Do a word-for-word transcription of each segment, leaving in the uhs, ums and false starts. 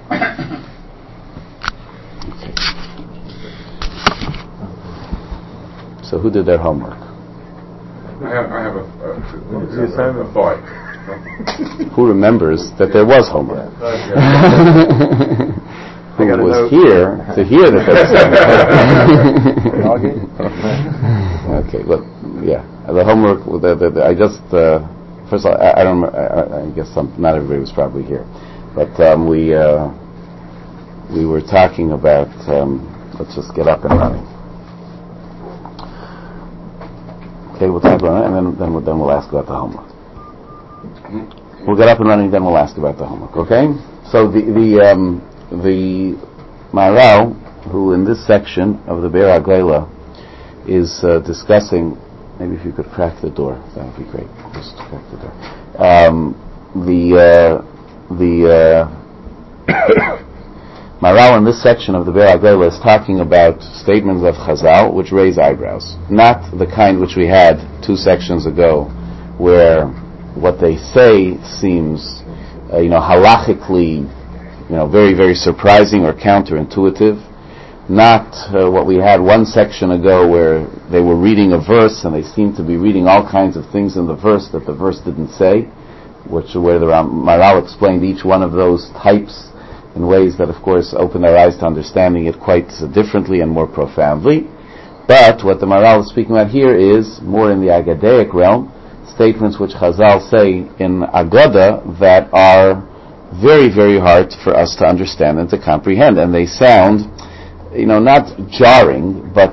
Okay. So who did their homework? I have, I have a, a, a, a thought. Who remembers that there was homework? Who was note. Here to hear that there was homework? Okay, well, yeah. The homework, the, the, the, I just, uh, first of all, I, I don't, I, I guess some, not everybody was probably here, but um, we uh, we were talking about, um, let's just get up and running. Okay, we'll talk about it, and then then we'll, then we'll ask about the homework. We'll get up and running, then we'll ask about the homework. Okay? So the the um, the Maharal, who in this section of the Be'er HaGola is uh, discussing, maybe if you could crack the door, that would be great. Just crack the door. Um, the uh, the uh, Maharal in this section of the Be'er HaGola is talking about statements of Chazal which raise eyebrows, not the kind which we had two sections ago, where what they say seems, uh, you know, halachically, you know, very, very surprising or counterintuitive. Not uh, what we had one section ago where they were reading a verse and they seemed to be reading all kinds of things in the verse that the verse didn't say, which where the Maharal explained each one of those types in ways that, of course, open their eyes to understanding it quite uh, differently and more profoundly. But what the Maharal is speaking about here is more in the Agadaic realm, statements which Chazal say in Agada that are very, very hard for us to understand and to comprehend. And they sound, you know, not jarring, but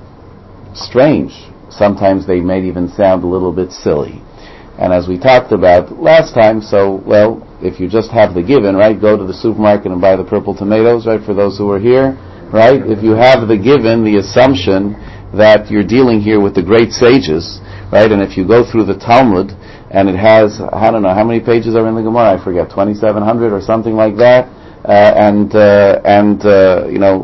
strange. Sometimes they may even sound a little bit silly. And as we talked about last time, so, well, if you just have the given, right, go to the supermarket and buy the purple tomatoes, right, for those who are here, right? If you have the given, the assumption that you're dealing here with the great sages, right, and if you go through the Talmud, and it has, I don't know, how many pages are in the Gemara? I forget, twenty-seven hundred or something like that, uh, and, uh, and, uh, you know,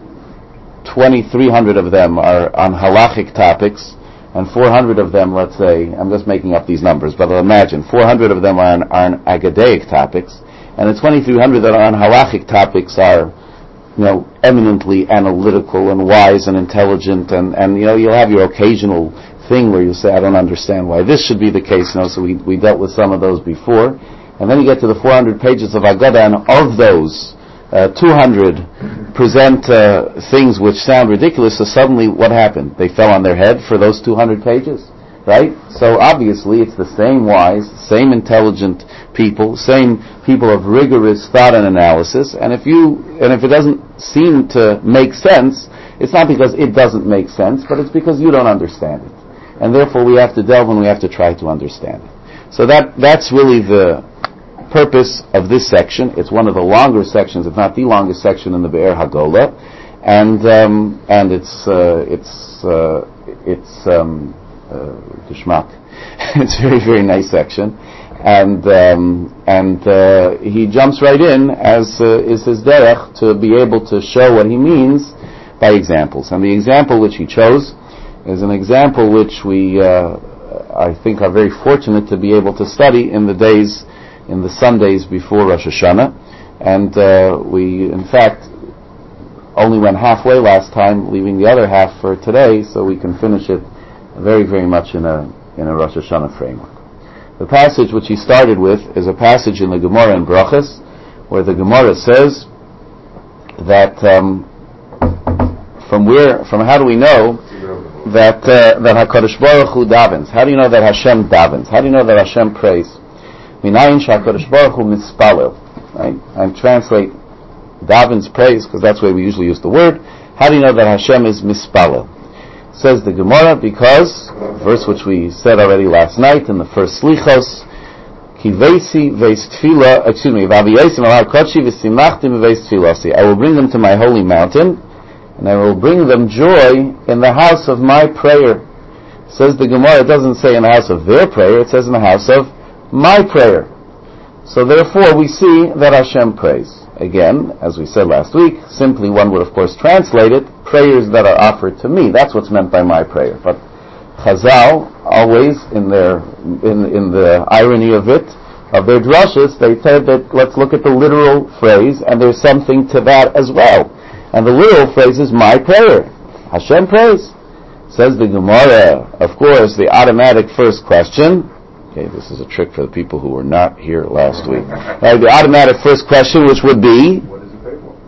twenty-three hundred of them are on halachic topics, and four hundred of them, let's say, I'm just making up these numbers, but imagine, four hundred of them are on, are on Agadaic topics, and the twenty-three hundred that are on halachic topics are, you know, eminently analytical and wise and intelligent, and, and you know, you'll have your occasional thing where you say, I don't understand why this should be the case, you know, so we, we dealt with some of those before, and then you get to the four hundred pages of Agada, and of those, Uh, two hundred present uh, things which sound ridiculous, so suddenly what happened? They fell on their head for those two hundred pages, right? So obviously it's the same wise, same intelligent people, same people of rigorous thought and analysis, and if you, and if it doesn't seem to make sense, it's not because it doesn't make sense, but it's because you don't understand it. And therefore we have to delve and we have to try to understand it. So that, that's really the purpose of this section. It's one of the longer sections, if not the longest section in the Be'er HaGola, and um, and it's uh, it's uh, it's um, uh, geschmack. It's a very, very nice section, and um, and uh, he jumps right in, as uh, is his derech, to be able to show what he means by examples. And the example which he chose is an example which we uh, I think are very fortunate to be able to study in the days, in the Sundays before Rosh Hashanah, and uh, we, in fact, only went halfway last time, leaving the other half for today, so we can finish it very, very much in a in a Rosh Hashanah framework. The passage which he started with is a passage in the Gemara in Brachos, where the Gemara says that um, from where, from how do we know that uh, that HaKadosh Baruch Hu davens? How do you know that Hashem davens? How do you know that Hashem prays? Minayin shakadosh baruch hu mispalel. Right? I translate davens, praise, because that's the way we usually use the word. How do you know that Hashem is mispalel? Says the Gemara, because, verse which we said already last night in the first Slichos, Ki veisi veis tefila, excuse me, v'aviyesim al kodshi v'simachtim veis tefilasi. I will bring them to my holy mountain, and I will bring them joy in the house of my prayer. Says the Gemara, it doesn't say in the house of their prayer, it says in the house of my prayer. So therefore we see that Hashem prays. Again, as we said last week, simply one would of course translate it, prayers that are offered to me. That's what's meant by my prayer. But Chazal, always in their, in, in the irony of it, of their drushes, they said that let's look at the literal phrase, and there's something to that as well. And the literal phrase is my prayer. Hashem prays. Says the Gemara, of course, the automatic first question. Okay, this is a trick for the people who were not here last week. Right, the automatic first question, which would be, what is it paid for?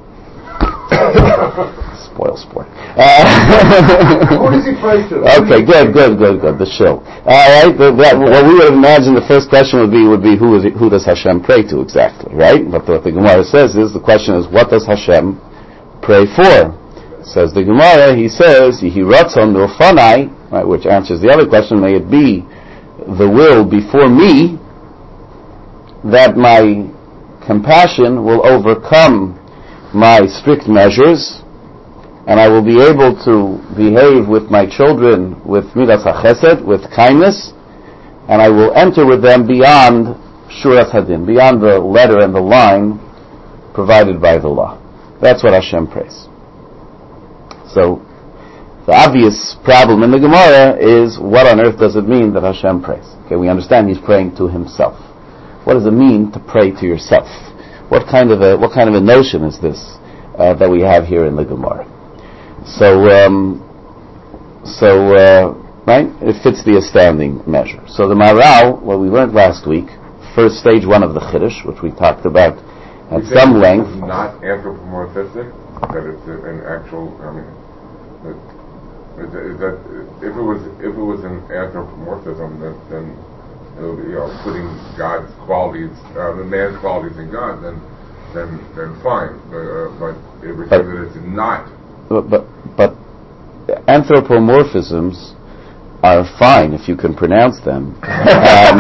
Spoil sport. Uh, Who does he pray to? Okay, good, good, good, good. The show. All right. The, that, what we would imagine the first question would be would be who is it, who does Hashem pray to exactly, right? But what the Gemara says is the question is what does Hashem pray for? Says the Gemara. He says Yehi Ratzon Milfanai, right, which answers the other question. May it be the will before me that my compassion will overcome my strict measures, and I will be able to behave with my children with midas hachesed, with kindness, and I will enter with them beyond shuras hadin, beyond the letter and the line provided by the law. That's what Hashem prays. So, the obvious problem in the Gemara is, what on earth does it mean that Hashem prays? Okay, we understand he's praying to himself. What does it mean to pray to yourself? What kind of a what kind of a notion is this uh, that we have here in the Gemara? So, um, so uh, right, it fits the astounding measure. So the Maharal, what we learned last week, first stage one of the Chiddush, which we talked about at some length. It's not anthropomorphistic, that it's an actual. I mean. Is that if it was if it was an anthropomorphism, then, then it would be, you know, putting God's qualities, uh, the man's qualities in God, then then then fine. But, uh, but if we say that it's not, but but, but anthropomorphisms are fine if you can pronounce them, um,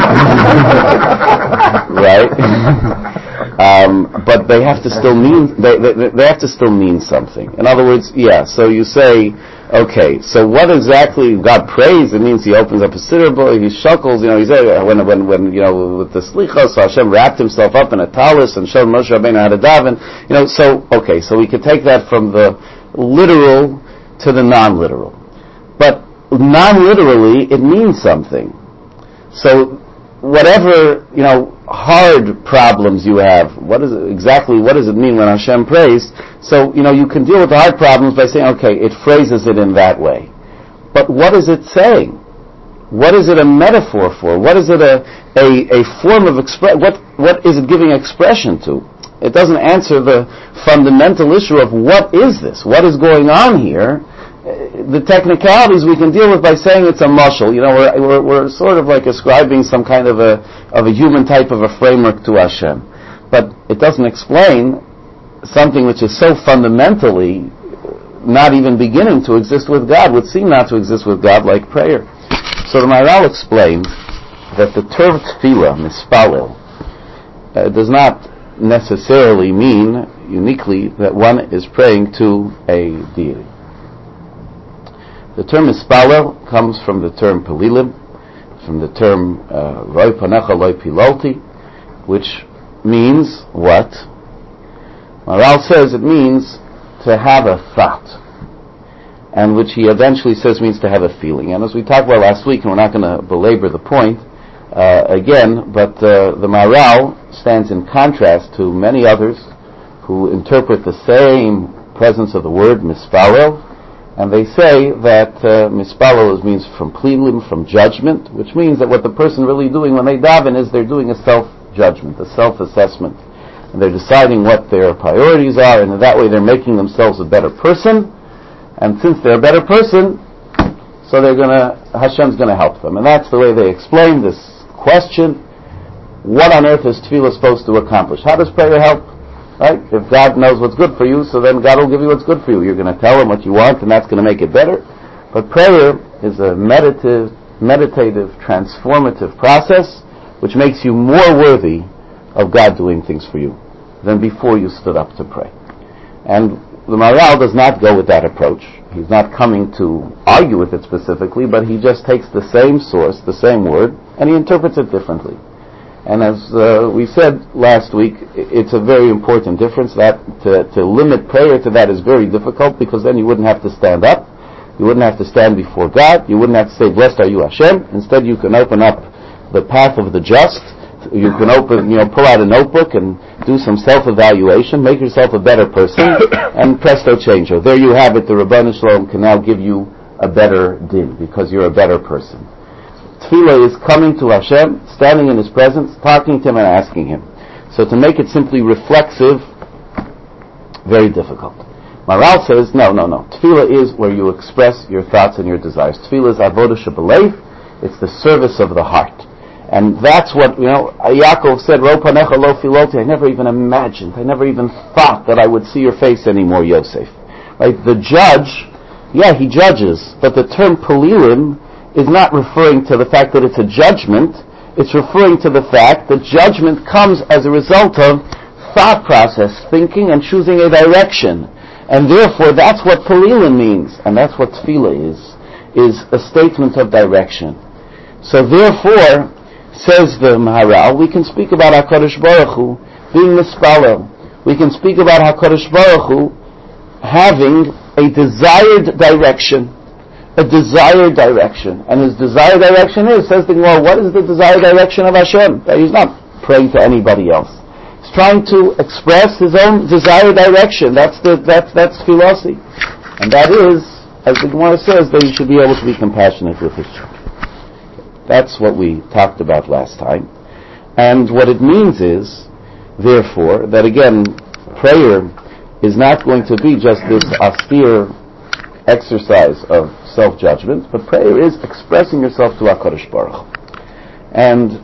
right? Um, but they have to still mean they, they they have to still mean something. In other words, yeah. So you say, okay, so what exactly God prays? It means He opens up a siddur book, He shuckles. You know, He said when when when you know with the slichos, so Hashem wrapped Himself up in a talis and showed Moshe Rabbeinu how to daven. You know, so okay, so we could take that from the literal to the non-literal, but non-literally it means something. So whatever, you know, hard problems you have, what is it, exactly what does it mean when Hashem prays? So, you know, you can deal with the hard problems by saying, okay, it phrases it in that way. But what is it saying? What is it a metaphor for? What is it a a, a form of express? What what is it giving expression to? It doesn't answer the fundamental issue of what is this? What is going on here? The technicalities we can deal with by saying it's a mashal. You know, we're, we're we're sort of like ascribing some kind of a of a human type of a framework to Hashem, but it doesn't explain something which is so fundamentally not even beginning to exist with God, would seem not to exist with God, like prayer. So the Maharal explained that the term tefillah, mispalel, uh, does not necessarily mean uniquely that one is praying to a deity. The term mispalel comes from the term pelilim, from the term roi panecha loi pilolti, which means what? Maharal says it means to have a thought, and which he eventually says means to have a feeling. And as we talked about last week, and we're not going to belabor the point uh, again, but uh, the Maharal stands in contrast to many others who interpret the same presence of the word mispalel. And they say that uh, mispalel means from plilim, from judgment, which means that what the person really doing when they daven is they're doing a self-judgment, a self-assessment. And they're deciding what their priorities are, and in that way they're making themselves a better person. And since they're a better person, so they're gonna, Hashem's gonna help them. And that's the way they explain this question. What on earth is tefillah supposed to accomplish? How does prayer help? Right? If God knows what's good for you, so then God will give you what's good for you. You're going to tell Him what you want, and that's going to make it better. But prayer is a meditative, meditative, transformative process which makes you more worthy of God doing things for you than before you stood up to pray. And the Maharal does not go with that approach. He's not coming to argue with it specifically, but he just takes the same source, the same word, and he interprets it differently. And as uh, we said last week, it's a very important difference. That to, to limit prayer to that is very difficult, because then you wouldn't have to stand up, you wouldn't have to stand before God, you wouldn't have to say, "Blessed are you, Hashem." Instead, you can open up the path of the just you can open, you know, pull out a notebook and do some self-evaluation, make yourself a better person, and presto changeo. There you have it. The Rabbanu Shalom can now give you a better din because you're a better person. Tefillah is coming to Hashem, standing in His presence, talking to Him and asking Him. So to make it simply reflexive, very difficult. Maral says, no, no, no. Tefillah is where you express your thoughts and your desires. Tefillah is avodah shebelev. It's the service of the heart. And that's what, you know, Yaakov said, Ro panecha lo filoti. I never even imagined, I never even thought that I would see your face anymore, Yosef. Right? The judge, yeah, he judges, but the term palilim is not referring to the fact that it's a judgment. It's referring to the fact that judgment comes as a result of thought process, thinking and choosing a direction. And therefore, that's what palilim means, and that's what tefillah is, is a statement of direction. So therefore, says the Maharal, we can speak about HaKadosh Baruch Hu being mispalel. We can speak about HaKadosh Baruch Hu having a desired direction. A desired direction. And his desired direction is, says the Gemara, what is the desired direction of Hashem? That he's not praying to anybody else. He's trying to express his own desired direction. That's the, that's, that's philosophy. And that is, as the Gemara says, that he should be able to be compassionate with his children. That's what we talked about last time. And what it means is, therefore, that again, prayer is not going to be just this austere exercise of self-judgment, but prayer is expressing yourself to HaKadosh Baruch Hu. And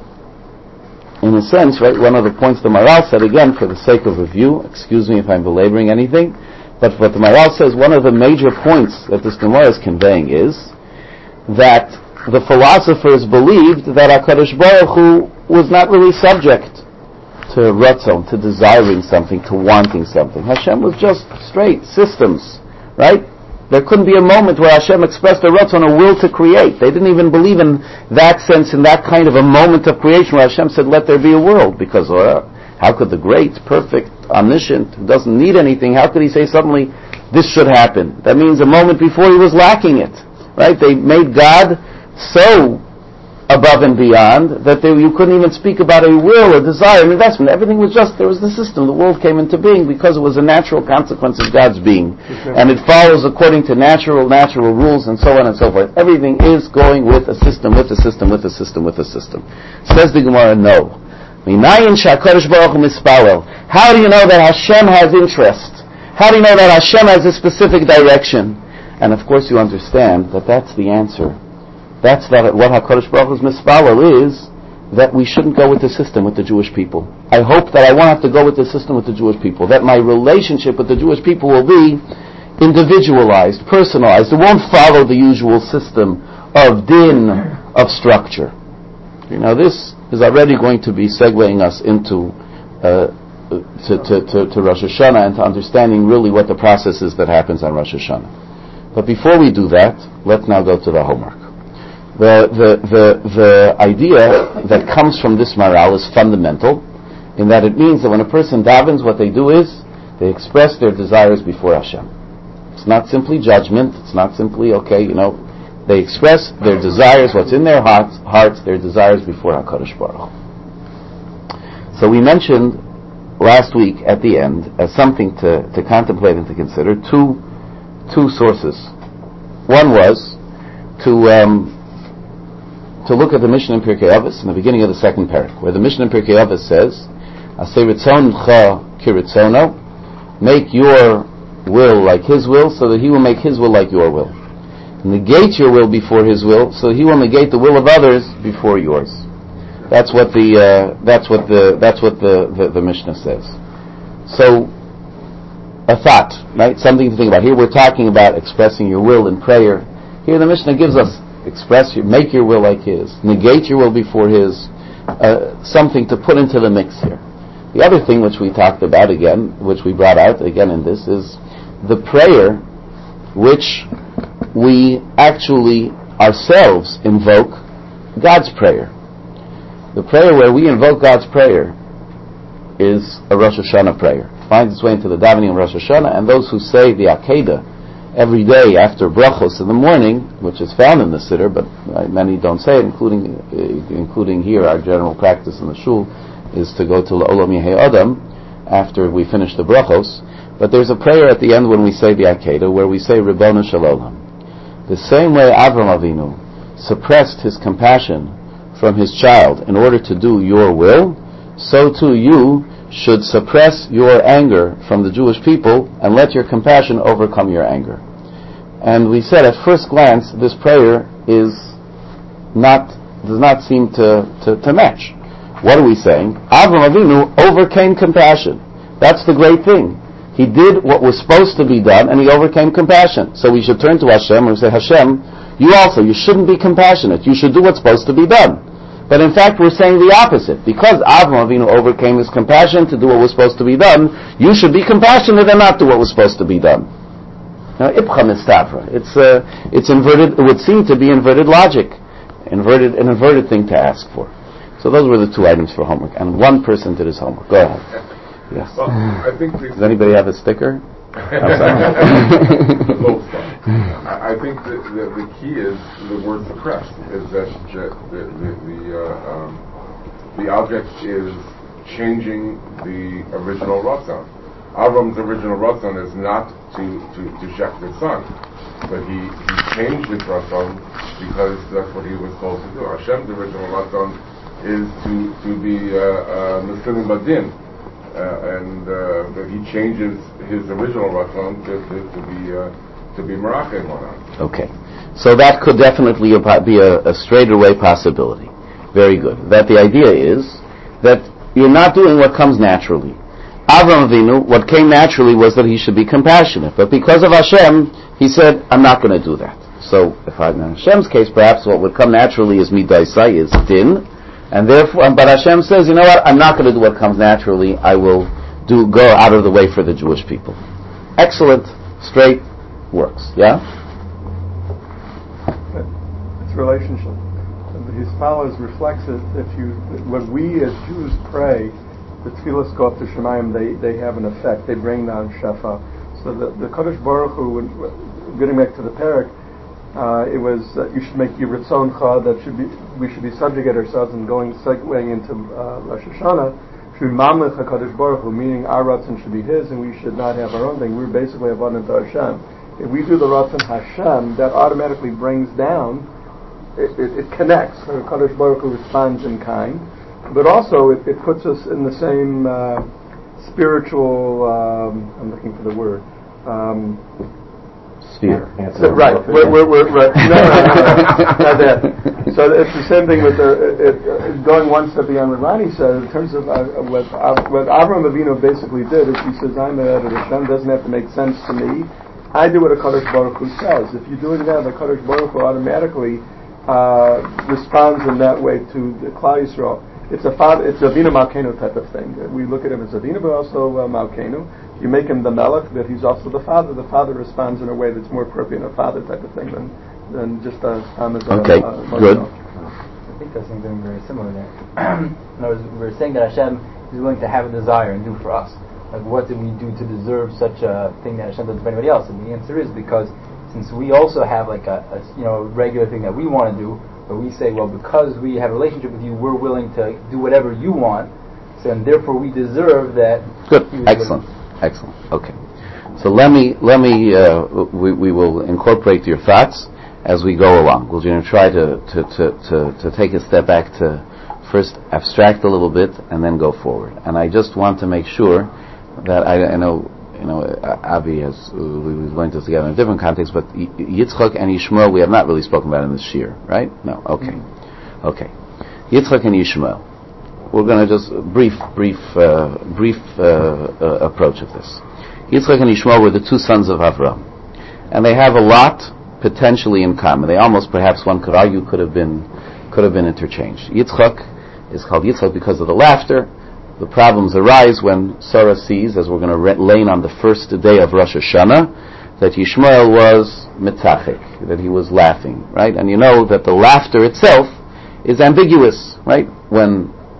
in a sense, right, one of the points the Maral said, again, for the sake of review, excuse me if I'm belaboring anything, but what the Maral says, one of the major points that this Gemara is conveying is that the philosophers believed that HaKadosh Baruch Hu was not really subject to ratzon, to desiring something, to wanting something. Hashem was just straight systems, right? There couldn't be a moment where Hashem expressed a ratzon, a will to create. They didn't even believe in that sense, in that kind of a moment of creation where Hashem said, let there be a world, because uh, how could the great, perfect, omniscient, who doesn't need anything, how could he say suddenly, this should happen? That means a moment before he was lacking it, right? They made God so above and beyond that they, you couldn't even speak about a will, a desire, an investment. Everything was just, there was the system. The world came into being because it was a natural consequence of God's being. And it follows according to natural, natural rules and so on and so forth. Everything is going with a system, with a system, with a system, with a system. Says the Gemara, no. How do you know that Hashem has interest? How do you know that Hashem has a specific direction? And of course you understand that that's the answer. That's that what HaKadosh Baruch Hu's mispalel is, that we shouldn't go with the system with the Jewish people. I hope that I won't have to go with the system with the Jewish people, that my relationship with the Jewish people will be individualized, personalized. It won't follow the usual system of din, of structure. You know, this is already going to be segueing us into uh, to, to, to, to Rosh Hashanah and to understanding really what the process is that happens on Rosh Hashanah. But before we do that, let's now go to the homework. The, the, the, the idea that comes from this maral is fundamental in that it means that when a person davens, what they do is they express their desires before Hashem. It's not simply judgment. It's not simply, okay, you know, they express their desires, what's in their hearts, hearts their desires before HaKadosh Baruch Hu. So we mentioned last week at the end, as something to, to contemplate and to consider, two, two sources. One was to... Um, to look at the Mishnah in Pirkei Avos in the beginning of the second parak, where the Mishnah in Pirkei Avos says, "Aseh ritzoncha kiritzono," make your will like his will, so that he will make his will like your will. Negate your will before his will, so that he will negate the will of others before yours. That's what the uh, that's what the that's what the, the, the Mishnah says. So, a thought, right? Something to think about. Here we're talking about expressing your will in prayer. Here the Mishnah gives us express your, make your will like his, negate your will before his, uh, something to put into the mix here. The other thing which we talked about again, which we brought out again in this, is the prayer which we actually ourselves invoke God's prayer. The prayer where we invoke God's prayer is a Rosh Hashanah prayer. It finds its way into the davening of Rosh Hashanah, and those who say the Akedah every day after brachos in the morning, which is found in the siddur, but uh, many don't say it, including uh, including here, our general practice in the shul is to go to La'olam Yehei Adam after we finish the brachos. But there's a prayer at the end when we say the Akedah, where we say Ribono Shel Olam. The same way Avram Avinu suppressed his compassion from his child in order to do your will, so too you should suppress your anger from the Jewish people and let your compassion overcome your anger. And we said at first glance this prayer is not does not seem to, to, to match. What are we saying? Avram Avinu overcame compassion. That's the great thing. He did what was supposed to be done and he overcame compassion. So we should turn to Hashem and say, Hashem, you also, you shouldn't be compassionate. You should do what's supposed to be done. But in fact, we're saying the opposite. Because Avram Avinu overcame his compassion to do what was supposed to be done, you should be compassionate and not do what was supposed to be done. Now, Ipcha Mistavra. It's uh, it's inverted. It would seem to be inverted logic, inverted an inverted thing to ask for. So those were the two items for homework, and one person did his homework. Go ahead. Yes. Well, I think does anybody have a sticker? I'm sorry. I, I think that the, the key is the word suppressed. Is that the the the, the, uh, um, the object is changing the original ratzon. Avram's original ratzon is not to to to shech his son, but he he changed his ratzon because that's what he was told to do. Hashem's original ratzon is to to be Mesilim Badin. Uh, and uh, that he changes his original ratzon to, to, to be uh, to be merachem on us. Okay, so that could definitely be a, a straightaway possibility. Very good. That the idea is that you're not doing what comes naturally. Avram Avinu, what came naturally was that he should be compassionate, but because of Hashem, he said, "I'm not going to do that." So, if I, in Hashem's case, perhaps what would come naturally is midaisai, is din. And therefore, but Hashem says, you know what, I'm not going to do what comes naturally, I will do go out of the way for the Jewish people. Excellent, straight works, yeah? It's relationship. His follows reflects it. If you, when we as Jews pray, the tefillos go up to Shemayim, they, they have an effect, they bring down Shefa. So the, the Kadosh Baruch Hu, getting back to the parak, Uh, it was uh, you should make your Yitzoncha, that should be we should be subjugate ourselves and going segueing into uh, Rosh Hashanah should be Mamlech HaKadosh Baruch Hu, meaning our Ratzon should be His and we should not have our own thing. We're basically abundant to Hashem. If we do the Ratzon Hashem, that automatically brings down, it, it, it connects. So HaKadosh Baruch Hu responds in kind, but also it, it puts us in the same uh, spiritual. Um, I'm looking for the word. Um, Sphere. So, right. We're, we're, we're, right. No, no, no, no, not that. So it's the same thing with the, it, it, going one step beyond what Ronnie said in terms of uh, what, uh, what Avram Avinu basically did is he says, I'm a Hashem, doesn't have to make sense to me. I do what a Kadosh Baruch Hu says. If you're doing that, the Kadosh Baruch Hu automatically uh, responds in that way to the Klal Yisrael. It's a father, it's a Avinu Malkeinu type of thing. We look at him as Avinu, but also uh, Malkeinu. You make him the Melech, that he's also the father. The father responds in a way that's more appropriate, a father type of thing than than just a Tom as a okay. Uh, Good. I think there's something very similar there. In other words, we're saying that Hashem is willing to have a desire and do for us. Like, what did we do to deserve such a thing that Hashem does for anybody else? And the answer is because since we also have like a, a you know regular thing that we want to do, but we say, well, because we have a relationship with you, we're willing to do whatever you want, so and therefore we deserve that. Good. Excellent. Excellent. Okay. So let me let me uh, we we will incorporate your thoughts as we go along. We're going to try to to, to, to to take a step back to first abstract a little bit and then go forward. And I just want to make sure that I, I know you know Avi has uh, we were going to together in a different context, but Yitzchak and Yishmael we have not really spoken about in this shir, right? No. Okay. Mm-hmm. Okay. Yitzchak and Yishmael. We're going to just brief, brief, uh, brief uh, uh, approach of this. Yitzchak and Yishmael were the two sons of Avram, and they have a lot potentially in common. They almost, perhaps, one could argue, could have been, could have been interchanged. Yitzchak is called Yitzchak because of the laughter. The problems arise when Sarah sees, as we're going to re- learn on the first day of Rosh Hashanah, that Yishmael was mitzachik, that he was laughing, right? And you know that the laughter itself is ambiguous, right? When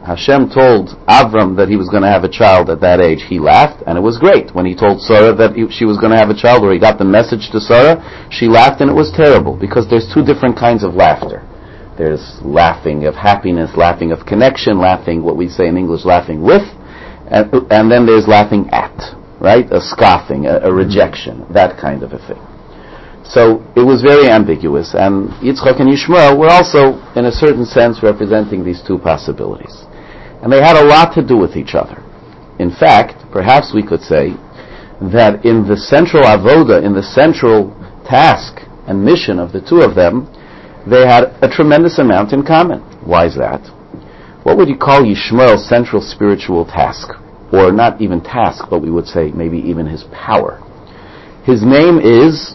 Hashem told Avram that he was going to have a child at that age, he laughed, and it was great. When he told Sarah that he, she was going to have a child, or he got the message to Sarah, she laughed, and it was terrible, because there's two different kinds of laughter. There's laughing of happiness, laughing of connection, laughing, what we say in English, laughing with, and, and then there's laughing at, right? A scoffing, a, a rejection, that kind of a thing. So it was very ambiguous, and Yitzchak and Yishmael were also, in a certain sense, representing these two possibilities. And they had a lot to do with each other. In fact, perhaps we could say that in the central avoda, in the central task and mission of the two of them, they had a tremendous amount in common. Why is that? What would you call Yishmael's central spiritual task? Or not even task, but we would say maybe even his power. His name is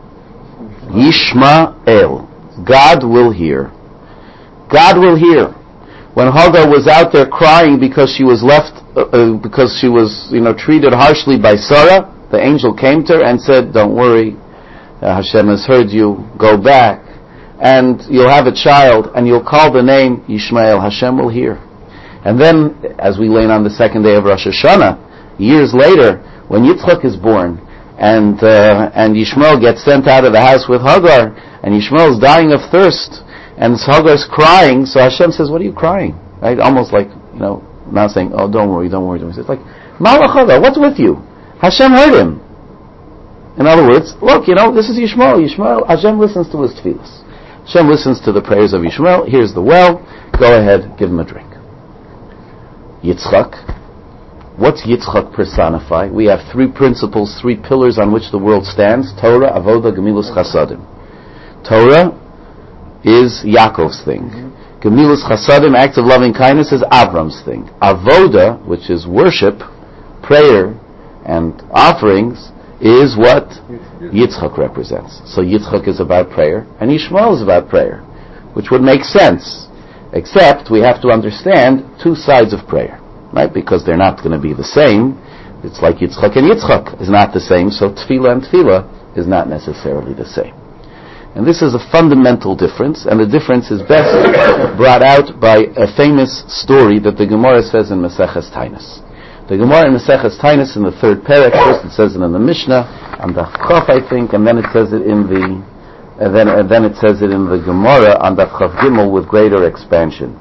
Yishmael. God will hear. God will hear. When Hagar was out there crying because she was left, uh, uh, because she was, you know, treated harshly by Sarah, the angel came to her and said, "Don't worry, uh, Hashem has heard you. Go back, and you'll have a child, and you'll call the name Yishmael. Hashem will hear." And then, as we learn on the second day of Rosh Hashanah, years later, when Yitzchak is born, and uh, and Yishmael gets sent out of the house with Hagar, and Yishmael is dying of thirst, and Hagar's crying, so Hashem says, "What are you crying?" Right? Almost like, you know, not saying, "Oh, don't worry, don't worry." It's like, "Malach Hagar, what's with you?" Hashem heard him. In other words, look, you know, this is Yishmael. Yishmael, Hashem listens to his tefillas. Hashem listens to the prayers of Yishmael. Here's the well. Go ahead, give him a drink. Yitzchak. What's Yitzchak personify? We have three principles, three pillars on which the world stands: Torah, Avoda, Gemilus, Chasadim. Torah is Yaakov's thing. Mm-hmm. Gemilus, Chasadim, acts of loving kindness, is Avram's thing. Avoda, which is worship, prayer, and offerings, is what Yitzchak represents. So Yitzchak is about prayer, and Yishmael is about prayer, which would make sense, except we have to understand two sides of prayer. Right? Because they're not going to be the same. It's like Yitzchak and Yitzchak is not the same, so Tefillah and Tefillah is not necessarily the same. And this is a fundamental difference, and the difference is best brought out by a famous story that the Gemara says in Maseches Tainis. The Gemara in Maseches Tainis in the third parak, first it says it in the Mishnah, on Daf Chof, I think, and then it says it in the, and then, and then it says it in the Gemara on Daf Chof Gimel with greater expansion.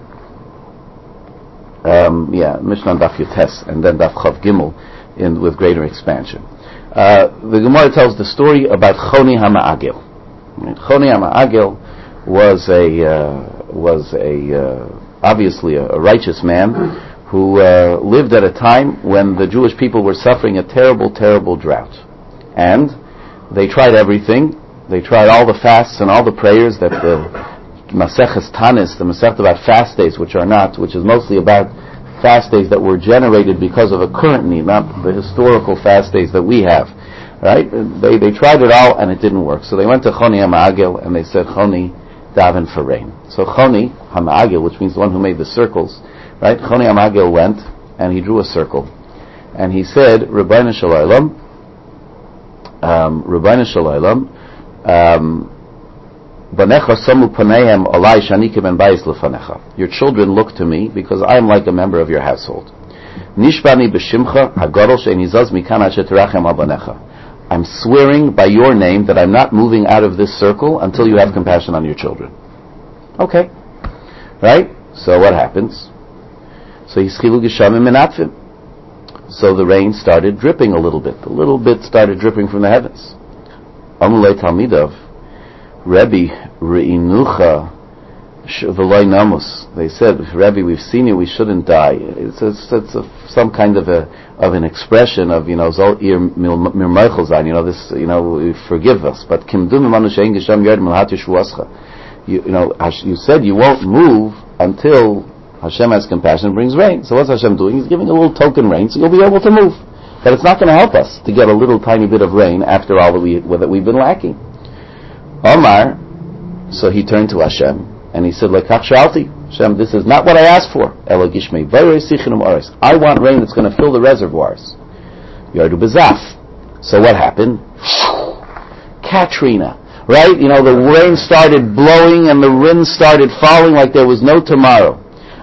Um, yeah, Mishnah Daf Yotes, and then Daf Chav Gimel, in with greater expansion. Uh, the Gemara tells the story about Choni HaMa'agel. Right? Choni HaMa'agel was a uh, was a uh, obviously a, a righteous man who uh, lived at a time when the Jewish people were suffering a terrible, terrible drought, and they tried everything. They tried all the fasts and all the prayers that the Maseches Tanis, the Masechet about fast days, which are not, which is mostly about fast days that were generated because of a current need, not the historical fast days that we have. Right? They they tried it all and it didn't work. So they went to Choni HaMa'agel and they said, "Choni, daven for rain." So Choni HaMa'agel, which means the one who made the circles, right? Choni HaMa'agel went and he drew a circle, and he said, "Rabbeinu Shalom, um, Rabbeinu Shalom, um, your children look to me because I am like a member of your household. I'm swearing by your name that I'm not moving out of this circle until you have compassion on your children." Okay. Right? So what happens? So So the rain started dripping a little bit. A little bit started dripping from the heavens. Amulei Talmidav, Rebbe, Re'inucha V'loi Namus. They said, "Rebbe, we've seen you. We shouldn't die." It's, it's, it's a, some kind of a of an expression of, you know, Zol Ir Mir Meichel Zayin. You know, this, you know, forgive us. But Kimdum Manu Shein Gesham Yard Milhat Yeshuascha. You know, you said you won't move until Hashem has compassion and brings rain. So what's Hashem doing? He's giving a little token rain, so you'll be able to move. But it's not going to help us to get a little tiny bit of rain after all that we that we've been lacking. Omar, so he turned to Hashem and he said, "Lekach shalti, Hashem, this is not what I asked for. Ela gishmei vayrei sichinum oris. I want rain that's going to fill the reservoirs." Yardu bezaf. So what happened? Katrina, right? You know, the rain started blowing and the wind started falling like there was no tomorrow.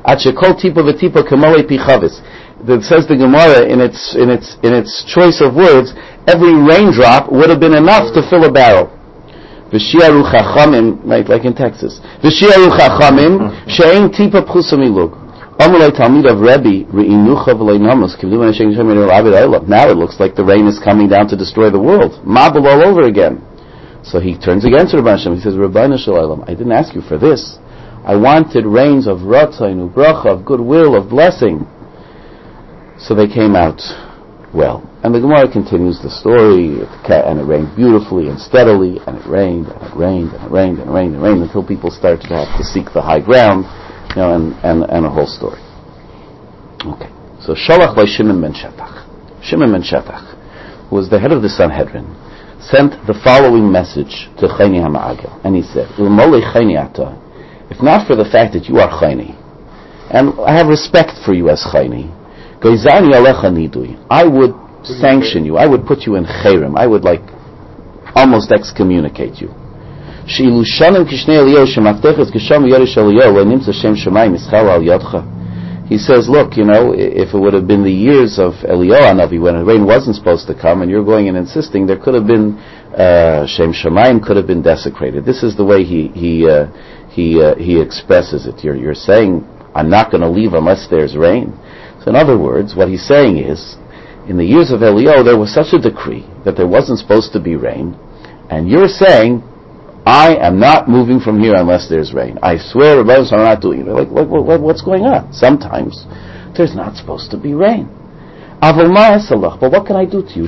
At shekol tipa v'tipa kamole pichavis. That says the Gemara in its in its in its choice of words, every raindrop would have been enough to fill a barrel. V'shiaru chachamim, right, like in Texas. V'shiaru chachamim she'ein tipa pchusa milug. Amulay talmid of Rebbe reinucha v'lei namus kivdu v'nesheng shem yirei l'abed ha'olam. Now it looks like the rain is coming down to destroy the world. Mabul all over again. So he turns again to Rabban Hashem. He says, Rabbeinu Shalom, I didn't ask you for this. I wanted rains of ratzainu, bracha, of goodwill, of blessing. So they came out well. And the Gemara continues the story, and it rained beautifully and steadily, and it rained, and it rained, and it rained, and it rained, and it rained, until people started to have to seek the high ground, you know, and, and, and a whole story. Okay. So Shalach by Shimon ben Shetach. Shimon ben Shetach, who was the head of the Sanhedrin, sent the following message to Chayni HaMa'agel. And he said, L'molei Chayni ata, if not for the fact that you are Chayni, and I have respect for you as Chayni, Goizani alecha nidui, I would sanction you, I would put you in Cherem, I would like almost excommunicate you. She'ilu shanim kishnei Eliyahu shemaftechas kisham v'yarish Eliyahu le'nimtza shem shemayim ischal al yadcha. He says, look, you know, if it would have been the years of Eliyahu Hanavi when the rain wasn't supposed to come, and you're going and insisting, there could have been uh, Shem Shamayim could have been desecrated. This is the way he he uh, he uh, he expresses it. You're you're saying, I'm not going to leave unless there's rain. So in other words, what he's saying is, in the years of Eliyahu, there was such a decree that there wasn't supposed to be rain, and you're saying, I am not moving from here unless there's rain. I swear, I'm not doing it. Like, what, what, what's going on? Sometimes there's not supposed to be rain. But what can I do to you?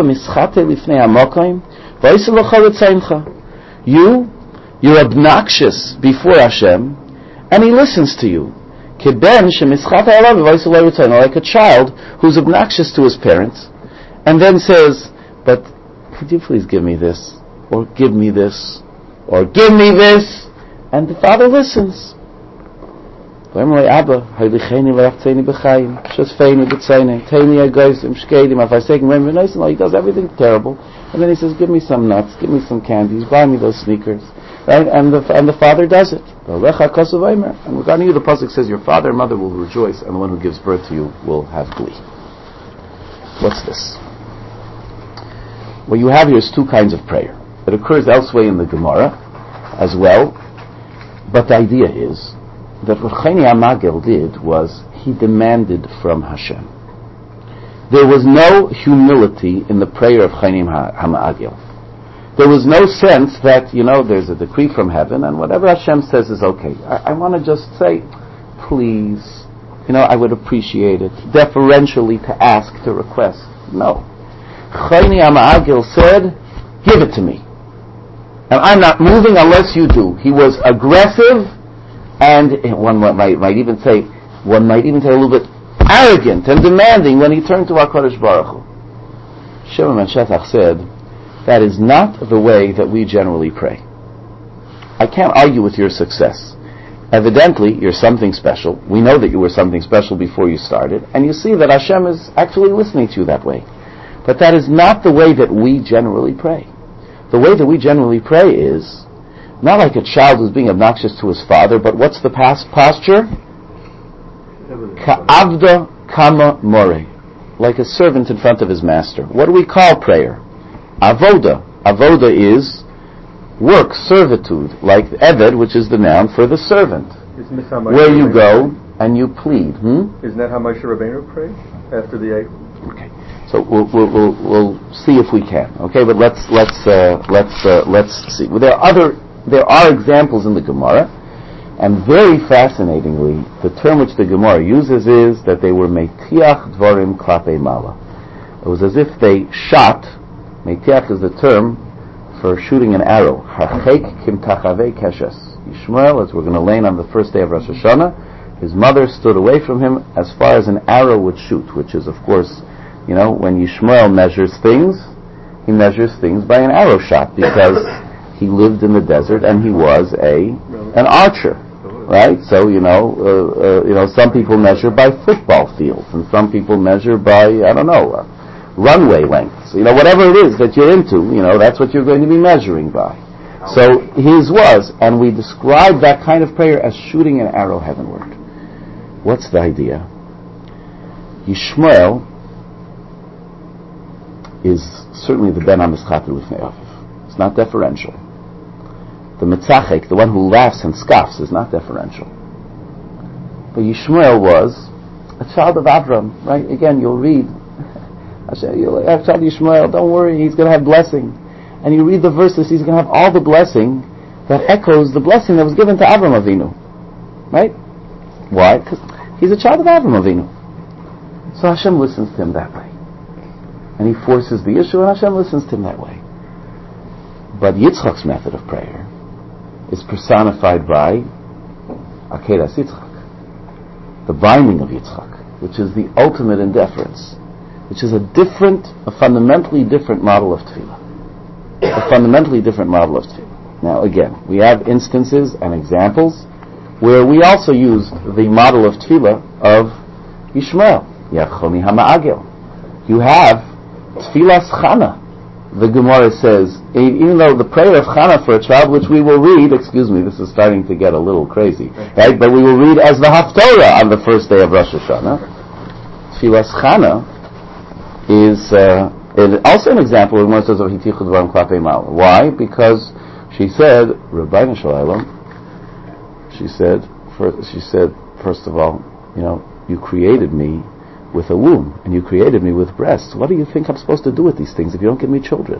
You, you're obnoxious before Hashem, and He listens to you. Like a child who's obnoxious to his parents, and then says, but could you please give me this, or give me this, or give me this, and the father listens. If I say, he does everything terrible, and then he says, give me some nuts, give me some candies, buy me those sneakers, right? And the and the father does it. And regarding you, the pasuk says, your father and mother will rejoice, and the one who gives birth to you will have glee. What's this? What you have here is two kinds of prayer. It occurs elsewhere in the Gemara as well, but the idea is that what Chayni HaMa'agel did was he demanded from Hashem. There was no humility in the prayer of Chayni HaMa'agel. There was no sense that, you know, there's a decree from heaven and whatever Hashem says is okay. I, I want to just say, please, you know, I would appreciate it, deferentially to ask, to request. No. Chayni HaMa'agel said, give it to me. And I'm not moving unless you do. He was aggressive, and one might, might even say, one might even say a little bit arrogant and demanding when he turned to HaKadosh Baruch Hu. Shimon ben Shetach said, that is not the way that we generally pray. I can't argue with your success. Evidently, you're something special. We know that you were something special before you started, and you see that Hashem is actually listening to you that way. But that is not the way that we generally pray. The way that we generally pray is not like a child who's being obnoxious to his father, but what's the past posture? Ka'avda kama more, like a servant in front of his master. What do we call prayer? Avoda. Avoda is work, servitude, like Eved, which is the noun for the servant. Where you go and you plead. Hmm? Isn't that how Moshe Rabbeinu prayed after the eight? Okay. So we'll, we'll we'll we'll see if we can. Okay, but let's let's uh, let's uh, let's see. Well, there are other there are examples in the Gemara, and very fascinatingly, the term which the Gemara uses is that they were meitiach dvarim klape mala. It was as if they shot. Meitiach is the term for shooting an arrow. Harchek kim tachave keshes. Yishmael, as we're going to learn on the first day of Rosh Hashanah, his mother stood away from him as far as an arrow would shoot, which is, of course, you know, when Yishmael measures things, he measures things by an arrow shot, because he lived in the desert and he was a an archer, right? So, you know, uh, uh, you know, some people measure by football fields, and some people measure by, I don't know, uh, runway lengths. You know, whatever it is that you're into, you know, that's what you're going to be measuring by. So his was, and we describe that kind of prayer as shooting an arrow heavenward. What's the idea? Yishmael is certainly the ben ha-mischater l'fnei aviv. It's not deferential. The mitzachek, the one who laughs and scoffs, is not deferential. But Yishmael was a child of Avram, right? Again, you'll read, you'll have child Yishmael, don't worry, he's going to have blessing. And you read the verses, he's going to have all the blessing that echoes the blessing that was given to Avram Avinu. Right? Why? Because he's a child of Avram Avinu. So Hashem listens to him that way. And he forces the issue, and Hashem listens to him that way. But Yitzchak's method of prayer is personified by Akedas Yitzchak, the binding of Yitzchak, which is the ultimate in deference, which is a different, a fundamentally different model of tefillah. A fundamentally different model of tefillah. Now again, we have instances and examples where we also use the model of tefillah of Yishmael. You have Chomi HaMa'agel. You have Tfilas Chana. The Gemara says, even though the prayer of Chana for a child, which we will read, excuse me, this is starting to get a little crazy, right? But we will read as the Haftorah on the first day of Rosh Hashanah. Tfilas Chana is uh, also an example of Gemara says of Hitichud Dvarim Klapei Mal. Why? Because she said, Rabbeinu Shalom, she said, first, she said, first of all, you know, you created me with a womb, and you created me with breasts. What do you think I'm supposed to do with these things if you don't give me children?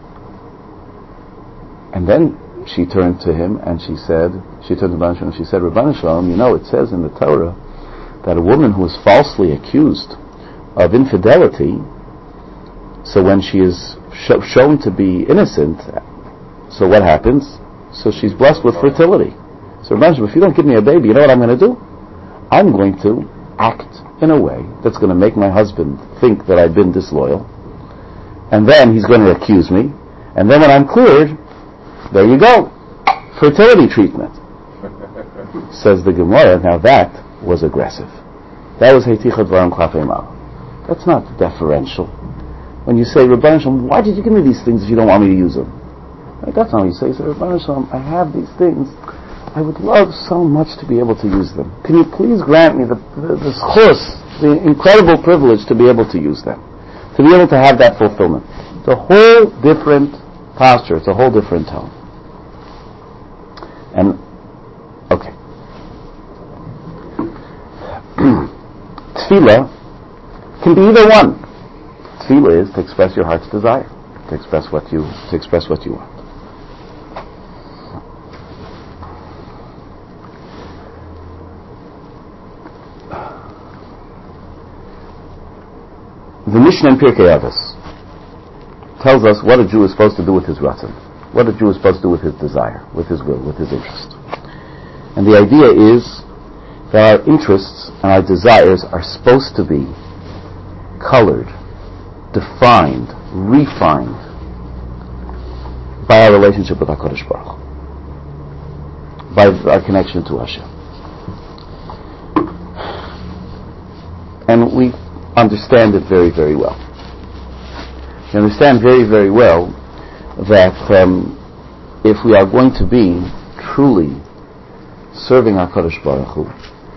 And then she turned to him and she said, she turned to Rabbeinu Shalom and she said, Rabbeinu Shalom, you know, it says in the Torah that a woman who is falsely accused of infidelity, so when she is sh- shown to be innocent, so what happens? So she's blessed with fertility. So Rabbeinu Shalom, if you don't give me a baby, you know what I'm going to do? I'm going to act in a way that's going to make my husband think that I've been disloyal, and then he's going to accuse me, and then when I'm cleared, there you go, fertility treatment. Says the Gemara, now that was aggressive. That was Heiticha Dvarim Klapei Mal. That's not deferential. When you say, Rabbeinu Shalom, why did you give me these things if you don't want me to use them? Right, that's not what you say. You say, Rabbeinu Shalom, I have these things. I would love so much to be able to use them. Can you please grant me the the, the schus, the incredible privilege to be able to use them, to be able to have that fulfillment? It's a whole different posture. It's a whole different tone. And okay, tefillah can be either one. Tefillah is to express your heart's desire, to express what you to express what you want. The Mishnah in Pirkei Avos tells us what a Jew is supposed to do with his ratzon, what a Jew is supposed to do with his desire, with his will, with his interest. And the idea is that our interests and our desires are supposed to be colored, defined, refined by our relationship with HaKadosh Baruch Hu, by our connection to Hashem. And we understand it very, very well. We understand very, very well that um, if we are going to be truly serving HaKadosh Baruch Hu,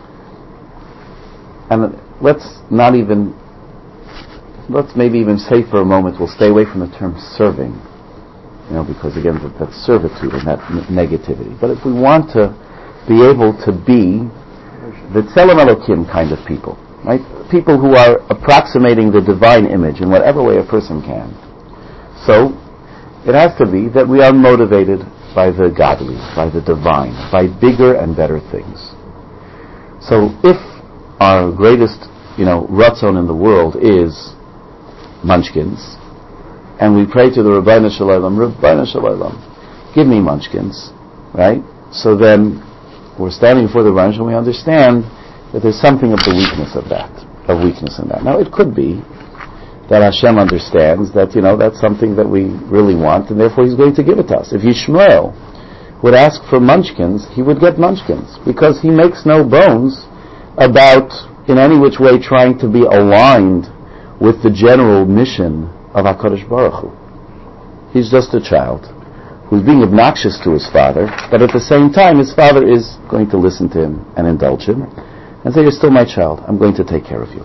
and let's not even, let's maybe even say for a moment, we'll stay away from the term serving, you know, because again, that, that's servitude and that n- negativity. But if we want to be able to be the Tzelem Elokim kind of people, right? People who are approximating the divine image in whatever way a person can. So, it has to be that we are motivated by the godly, by the divine, by bigger and better things. So, if our greatest, you know, ratzon in the world is munchkins, and we pray to the Rabbeinu Shalom, Rabbeinu Shalom, give me munchkins, right? So then, we're standing before the Rabbeinu Shalom, we understand that there's something of the weakness of that, of weakness in that. Now, it could be that Hashem understands that, you know, that's something that we really want, and therefore He's going to give it to us. If Yishmael would ask for munchkins, he would get munchkins, because he makes no bones about, in any which way, trying to be aligned with the general mission of HaKadosh Baruch Hu. He's just a child who's being obnoxious to his father, but at the same time, his father is going to listen to him and indulge him. and say, you're still my child, I'm going to take care of you.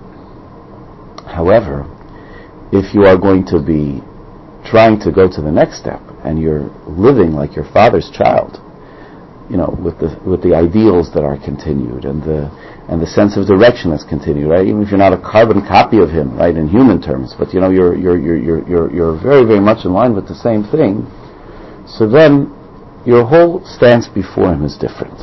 However, if you are going to be trying to go to the next step, and you're living like your father's child, you know, with the with the ideals that are continued, and the and the sense of direction that's continued, right? Even if you're not a carbon copy of him, right, in human terms, but you know, you're you're you're you're you're, you're very very much in line with the same thing. So then, your whole stance before him is different.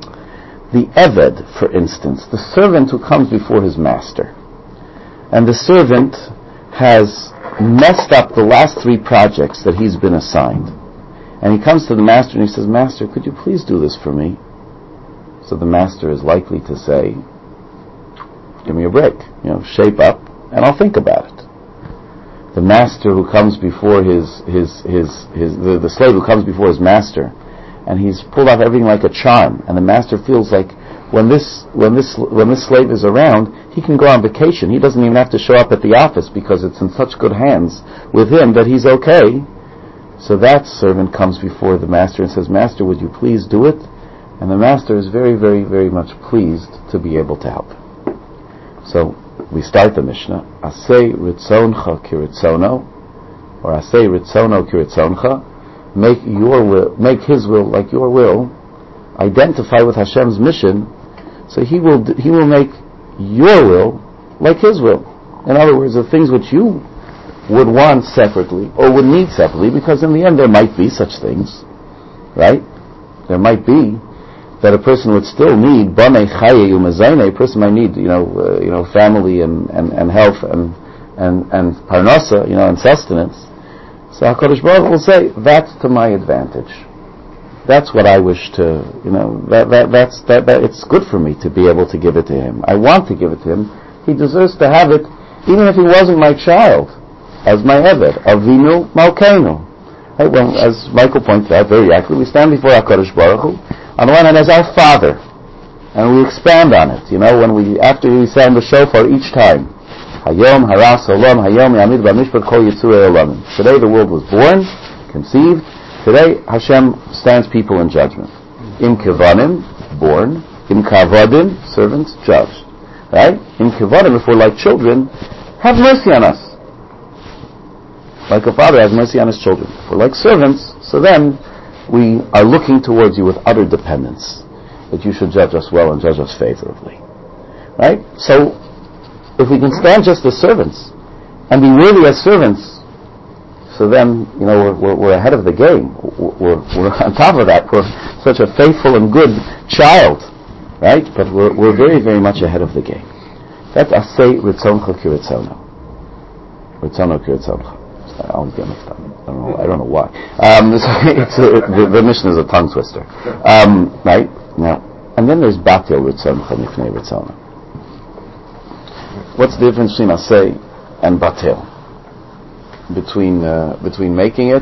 The Eved, for instance, the servant who comes before his master, and the servant has messed up the last three projects that he's been assigned. And he comes to the master and he says, Master, could you please do this for me? So the master is likely to say, give me a break, you know, shape up, and I'll think about it. The master who comes before his, his, his, his the, the slave who comes before his master, and he's pulled off everything like a charm, and the master feels like when this, when this, when this slave is around, he can go on vacation. He doesn't even have to show up at the office because it's in such good hands with him that he's okay. So that servant comes before the master and says, Master, would you please do it? And the master is very, very, very much pleased to be able to help. So we start the Mishnah, Asay ritzoncha kiritzono, or Asay ritzono kiritzoncha, make your will, make his will like your will, identify with Hashem's mission, so he will he will make your will like his will. In other words, the things which you would want separately or would need separately, because in the end there might be such things, right? There might be that a person would still need banei chaye u'mezayne. A person might need, you know, uh, you know, family and, and, and health and and and parnasa, you know, and sustenance. So HaKadosh Baruch Hu will say, that's to my advantage. That's what I wish to, you know, that, that, that's, that, that, it's good for me to be able to give it to him. I want to give it to him. He deserves to have it, even if he wasn't my child, as my Eved, Avinu Malkeinu. Right? Well, as Michael pointed out very accurately, we stand before HaKadosh Baruch Hu, on the one hand as our Father, and we expand on it, you know, when we, after we sound the shofar each time, Hayom Haras Olam Hayom Yamid B'Mishpat Kol Yitzurei Olam. Today the world was born, conceived. Today, Hashem stands people in judgment. Im Kevanim, born. Im Kavadim, servants, judged. Right? Im Kevanim, if we're like children, have mercy on us. Like a father has mercy on his children. If we're like servants, so then we are looking towards you with utter dependence, that you should judge us well and judge us favorably. Right? So, if we can stand just as servants, and be worthy as servants, so then, you know, we're, we're, we're ahead of the game. We're, we're on top of that. We're such a faithful and good child, right? But we're, we're very, very much ahead of the game. That's Asay Ritzoncha Kiritzono. Ritzono Kiritzono. I always get mixed up. I don't know. I don't know why. Um, it's, it's a, the, the mission is a tongue twister, um, right? Now, and then there's Batil Ritzoncha Mifnei Ritzono. What's the difference between Asay and Batil? Between uh, between making it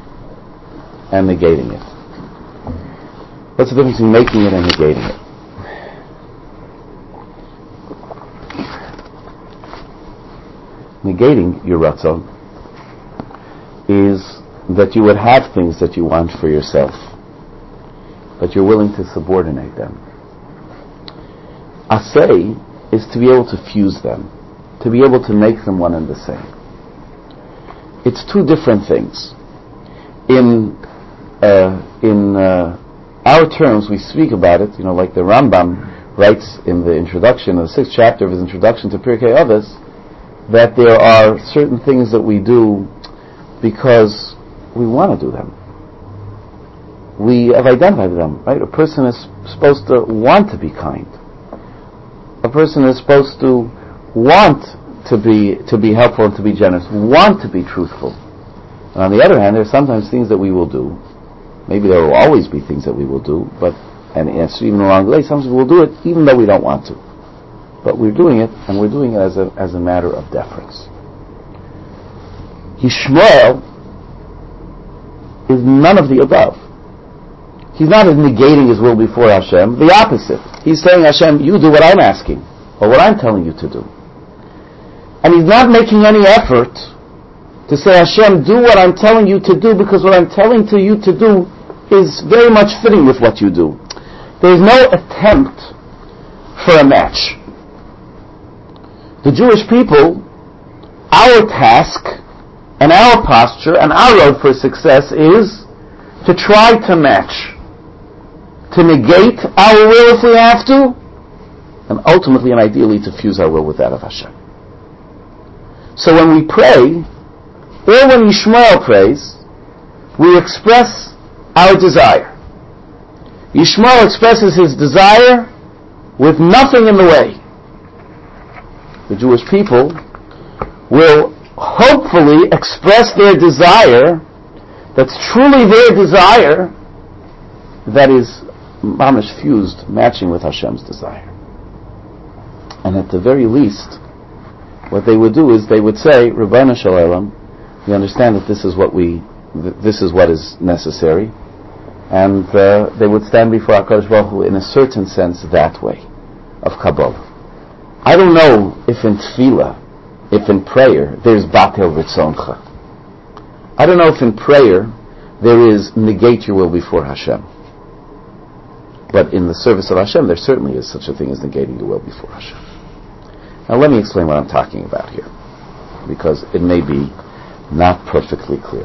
and negating it. What's the difference between making it and negating it? Negating your ratzon is that you would have things that you want for yourself, but you're willing to subordinate them. Asay is to be able to fuse them, to be able to make them one and the same. It's two different things. In uh, in uh, our terms, we speak about it, you know, like the Rambam writes in the introduction, in the sixth chapter of his introduction to Pirkei Avos, that there are certain things that we do because we want to do them. We have identified them, right? A person is supposed to want to be kind. A person is supposed to want to be to be helpful and to be generous, want to be truthful. And on the other hand, there are sometimes things that we will do. Maybe there will always be things that we will do, but and it's even along the way, sometimes we will do it even though we don't want to. But we're doing it, and we're doing it as a as a matter of deference. Yishmael is none of the above. He's not negating his will before Hashem. The opposite. He's saying, Hashem, you do what I'm asking, or what I'm telling you to do. And he's not making any effort to say, Hashem, do what I'm telling you to do, because what I'm telling to you to do is very much fitting with what you do. There is no attempt for a match. The Jewish people, our task and our posture and our road for success is to try to match, to negate our will if we have to, and ultimately and ideally to fuse our will with that of Hashem. So when we pray, or when Yishmael prays, we express our desire. Yishmael expresses his desire with nothing in the way. The Jewish people will hopefully express their desire that's truly their desire, that is mamish fused, matching with Hashem's desire. And at the very least, what they would do is they would say, Rabbeinu Shalom, we understand that this is what we, th- this is what is necessary, and uh, they would stand before HaKadosh Baruch Hu in a certain sense that way, of Kabbalah. I don't know if in tefillah, if in prayer, there's batel ritzoncha. I don't know if in prayer there is negate your will before Hashem. But in the service of Hashem, there certainly is such a thing as negating your will before Hashem. Now let me explain what I'm talking about here, because it may be not perfectly clear.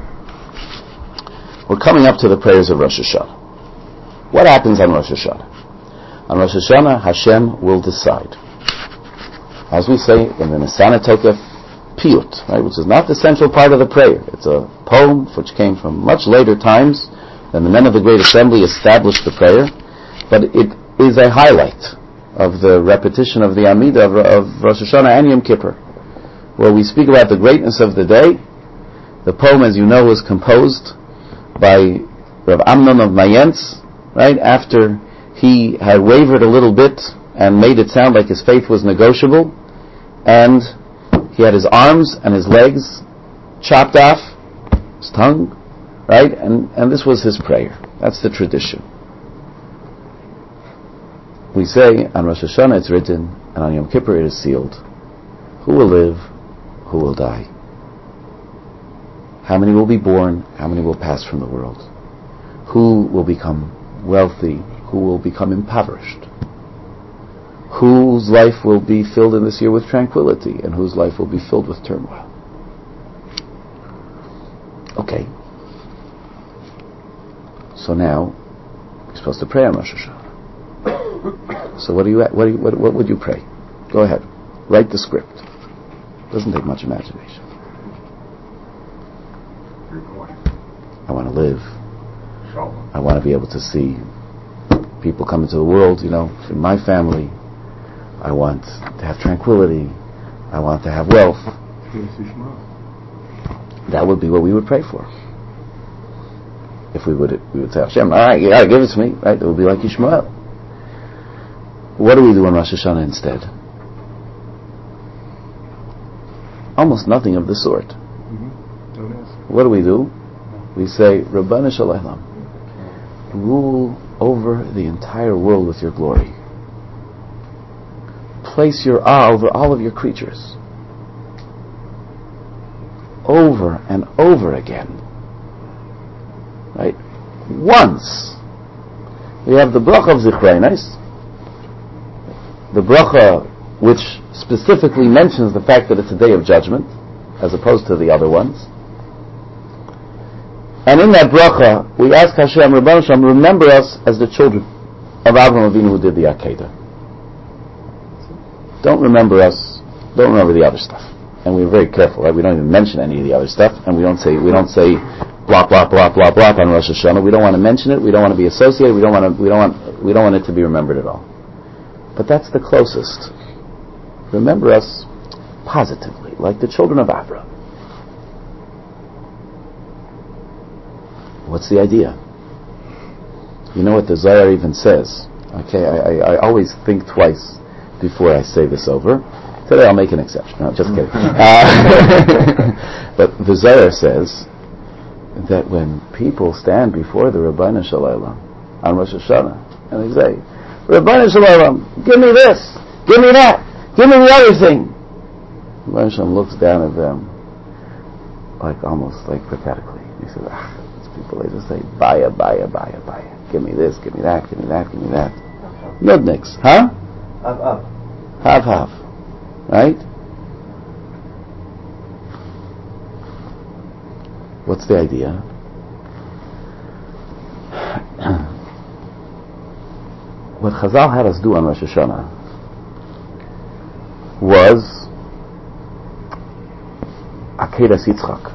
We're coming up to the prayers of Rosh Hashanah. What happens on Rosh Hashanah? On Rosh Hashanah, Hashem will decide. As we say in the Nisana Tokef, Piyut, right, which is not the central part of the prayer. It's a poem which came from much later times than the men of the Great Assembly established the prayer, but it is a highlight of the repetition of the Amidah of, of Rosh Hashanah and Yom Kippur, where we speak about the greatness of the day. The poem, as you know, was composed by Rav Amnon of Mayentz, right, after he had wavered a little bit and made it sound like his faith was negotiable, and he had his arms and his legs chopped off, his tongue, right, and, and this was his prayer. That's the tradition. We say on Rosh Hashanah it's written, and on Yom Kippur it is sealed. Who will live? Who will die? How many will be born? How many will pass from the world? Who will become wealthy? Who will become impoverished? Whose life will be filled in this year with tranquility, and whose life will be filled with turmoil? Okay. So now you're supposed to pray on Rosh Hashanah. So what do you what do you, what, what would you pray? Go ahead, write the script. Doesn't take much imagination. I want to live. I want to be able to see people come into the world. You know, in my family, I want to have tranquility. I want to have wealth. That would be what we would pray for. If we would, we would say, Hashem, all right, you gotta give it to me, right? It would be like Yishmael. What do we do on Rosh Hashanah instead? Almost nothing of the sort. Mm-hmm. Don't ask. What do we do? We say, Rabbanu Shalom, rule over the entire world with your glory. Place your awe over all of your creatures. Over and over again. Right? Once. We have the bracha of Zichronos, the bracha which specifically mentions the fact that it's a day of judgment, as opposed to the other ones. And in that bracha, we ask Hashem, Rabbanu Shalom, remember us as the children of Avraham Avinu who did the Akedah. Don't remember us, don't remember the other stuff. And we're very careful, right? We don't even mention any of the other stuff, and we don't say, we don't say, blah, blah, blah, blah, blah on Rosh Hashanah. We don't want to mention it, we don't want to be associated, we don't want to, we don't want, we don't want it to be remembered at all. But that's the closest. Remember us positively, like the children of Avraham. What's the idea? You know what the Zohar even says? Okay, I, I, I always think twice before I say this over. Today I'll make an exception. No, just kidding. Uh, but the Zohar says that when people stand before the Rabbanu Shalom on Rosh Hashanah and they say, Rabbanu Shalom, give me this, give me that, give me the other thing. Rabbanu Shalom looks down at them like almost like pathetically. He says, ah, people, they just say, baya, baya, baya, baya. Give me this, give me that, give me that, give me that. Nudniks, huh? Up, up. Hav, hav. Right? What's the idea? What Chazal had us do on Rosh Hashanah was Akedas Yitzchak.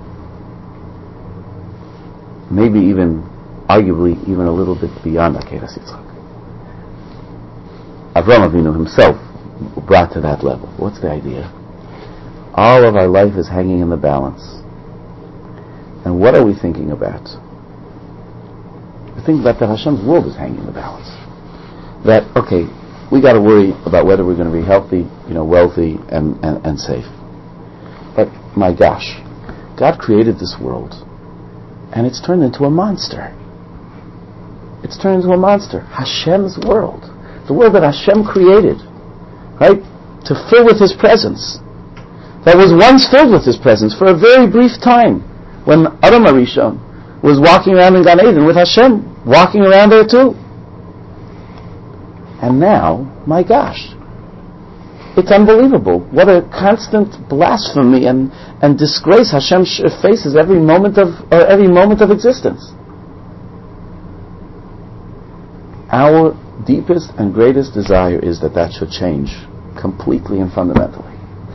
Maybe even, arguably, even a little bit beyond Akedas Yitzchak. Avraham Avinu himself brought to that level. What's the idea? All of our life is hanging in the balance. And what are we thinking about? We think that the Hashem's world is hanging in the balance. That, okay, we got to worry about whether we're going to be healthy, you know, wealthy, and, and, and safe. But, my gosh, God created this world, and it's turned into a monster. It's turned into a monster. Hashem's world. The world that Hashem created, right? To fill with His presence. That was once filled with His presence for a very brief time, when Adam Arishon was walking around in Gan Eden with Hashem, walking around there too. And now, my gosh, it's unbelievable. What a constant blasphemy and, and disgrace Hashem faces every moment of or every moment of existence. Our deepest and greatest desire is that that should change completely and fundamentally.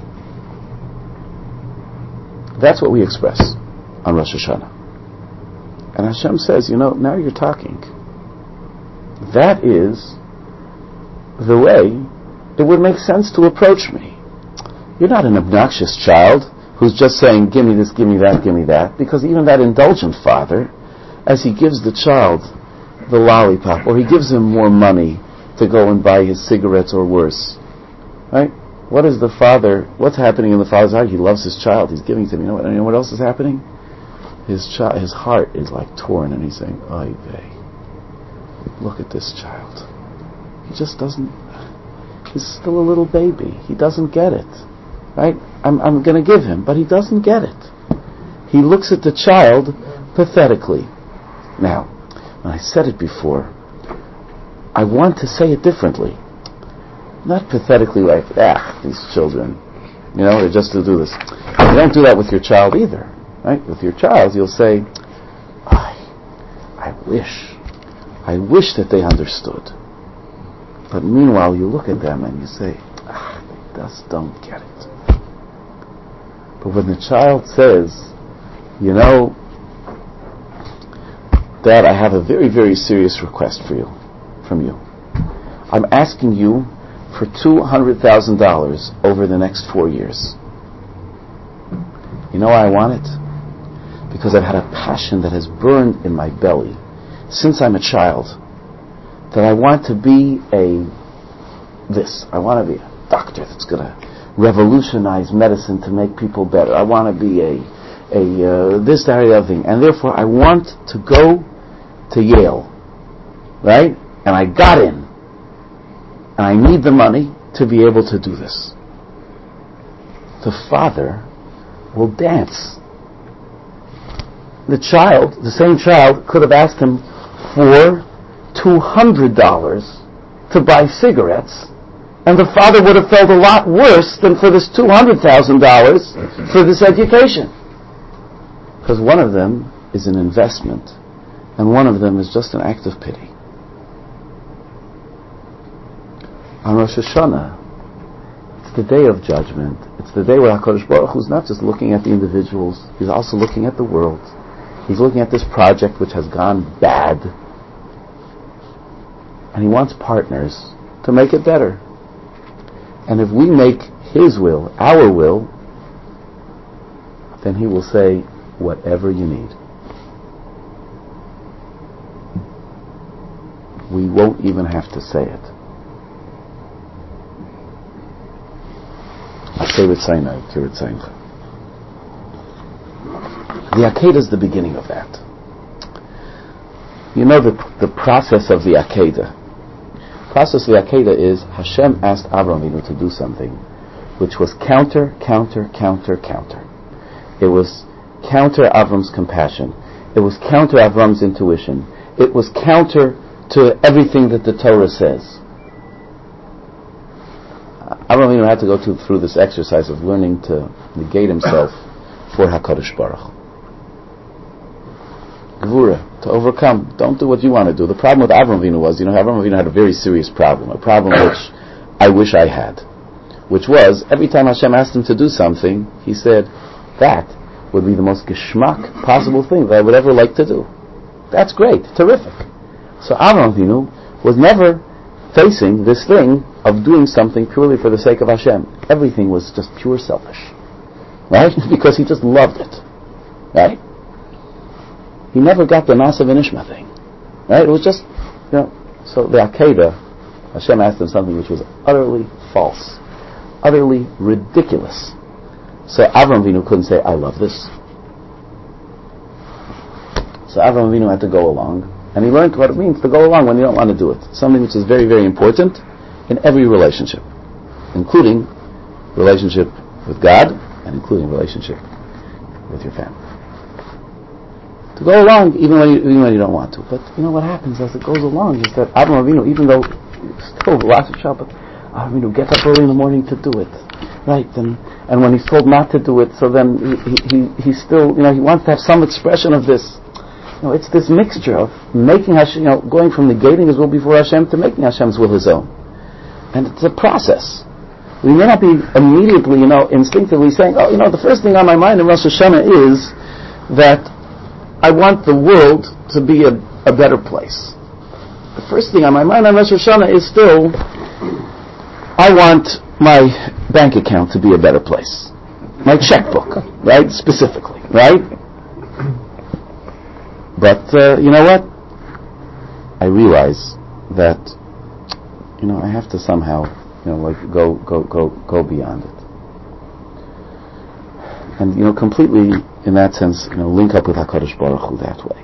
That's what we express on Rosh Hashanah. And Hashem says, you know, now you're talking. That is the way it would make sense to approach me. You're not an obnoxious child who's just saying, give me this, give me that, give me that, because even that indulgent father, as he gives the child the lollipop, or he gives him more money to go and buy his cigarettes or worse, right? What is the father, what's happening in the father's heart? He loves his child, he's giving to him. You know what, you know what else is happening? His child, his heart is like torn, and he's saying, oy vey, look at this child. He just doesn't, he's still a little baby. He doesn't get it. Right? I'm, I'm going to give him, but he doesn't get it. He looks at the child pathetically. Now, I said it before, I want to say it differently. Not pathetically like, ah, these children, you know, they're just to do this. You don't do that with your child either. Right? With your child, you'll say, I, I wish, I wish that they understood. But meanwhile, you look at them and you say, ah, they just don't get it. But when the child says, you know, Dad, I have a very, very serious request for you, from you. I'm asking you for two hundred thousand dollars over the next four years. You know why I want it? Because I've had a passion that has burned in my belly since I'm a child, that I want to be a this. I want to be a doctor that's going to revolutionize medicine to make people better. I want to be a a uh, this, that, or the other thing. And therefore, I want to go to Yale, right? And I got in. And I need the money to be able to do this. The father will dance. The child, the same child, could have asked him for two hundred dollars to buy cigarettes, and the father would have felt a lot worse than for this two hundred thousand dollars for this education. Because one of them is an investment, and one of them is just an act of pity. On Rosh Hashanah, it's the day of judgment. It's the day where HaKadosh Baruch Hu is not just looking at the individuals, He's also looking at the world. He's looking at this project which has gone bad, and He wants partners to make it better. And if we make His will our will, then He will say, whatever you need. We won't even have to say it. The Akedah is the beginning of that. You know the the process of the Akedah. The process of the Akedah is Hashem asked Avraham Avinu to do something which was counter, counter, counter, counter. It was counter Avram's compassion. It was counter Avram's intuition. It was counter to everything that the Torah says. had to go to, through this exercise of learning to negate himself for HaKadosh Baruch Hu. Gevura, to overcome. Don't do what you want to do. The problem with Avram Avinu was, you know, Avram Avinu had a very serious problem, a problem which I wish I had, which was, every time Hashem asked him to do something, he said, that would be the most geschmack possible thing that I would ever like to do. That's great, terrific. So Avram Avinu was never facing this thing of doing something purely for the sake of Hashem. Everything was just pure selfish. Right? Because he just loved it. Right? He never got the Nasa V'Nishma thing. Right? It was just, you know, so the Akedah, Hashem asked him something which was utterly false, utterly ridiculous. So Avram Avinu couldn't say, I love this. So Avram Avinu had to go along, and he learned what it means to go along when you don't want to do it. Something which is very, very important in every relationship, including relationship with God, and including relationship with your family. To go along even when you, even when you don't want to. But you know what happens as it goes along is that Avram Avinu, even though still lots of Shabbat, Avram Avinu gets up early in the morning to do it. Right, and and when he's told not to do it, so then he he, he still, you know, he wants to have some expression of this. You know, it's this mixture of making Hashem, you know, going from negating His will before Hashem to making Hashem's will His own. And it's a process. We may not be immediately, you know, instinctively saying, oh, you know, the first thing on my mind in Rosh Hashanah is that I want the world to be a, a better place. The first thing on my mind on Rosh Hashanah is still, I want my bank account to be a better place. My checkbook, right? Specifically, right? But, uh, you know what? I realize that, you know, I have to somehow, you know, like, go, go, go, go beyond it. And, you know, completely, in that sense, you know, link up with HaKadosh Baruch Hu that way.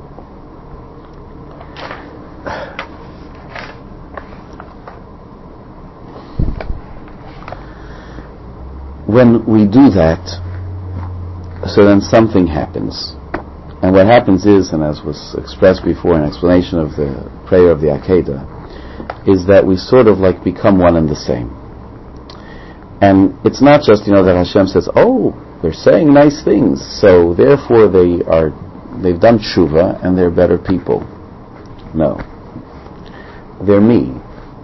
When we do that, so then something happens. And what happens is, and as was expressed before in explanation of the prayer of the Akedah, is that we sort of like become one and the same. And it's not just, you know, that Hashem says, oh, they're saying nice things, so therefore they are, they've done tshuva and they're better people. No. They're me.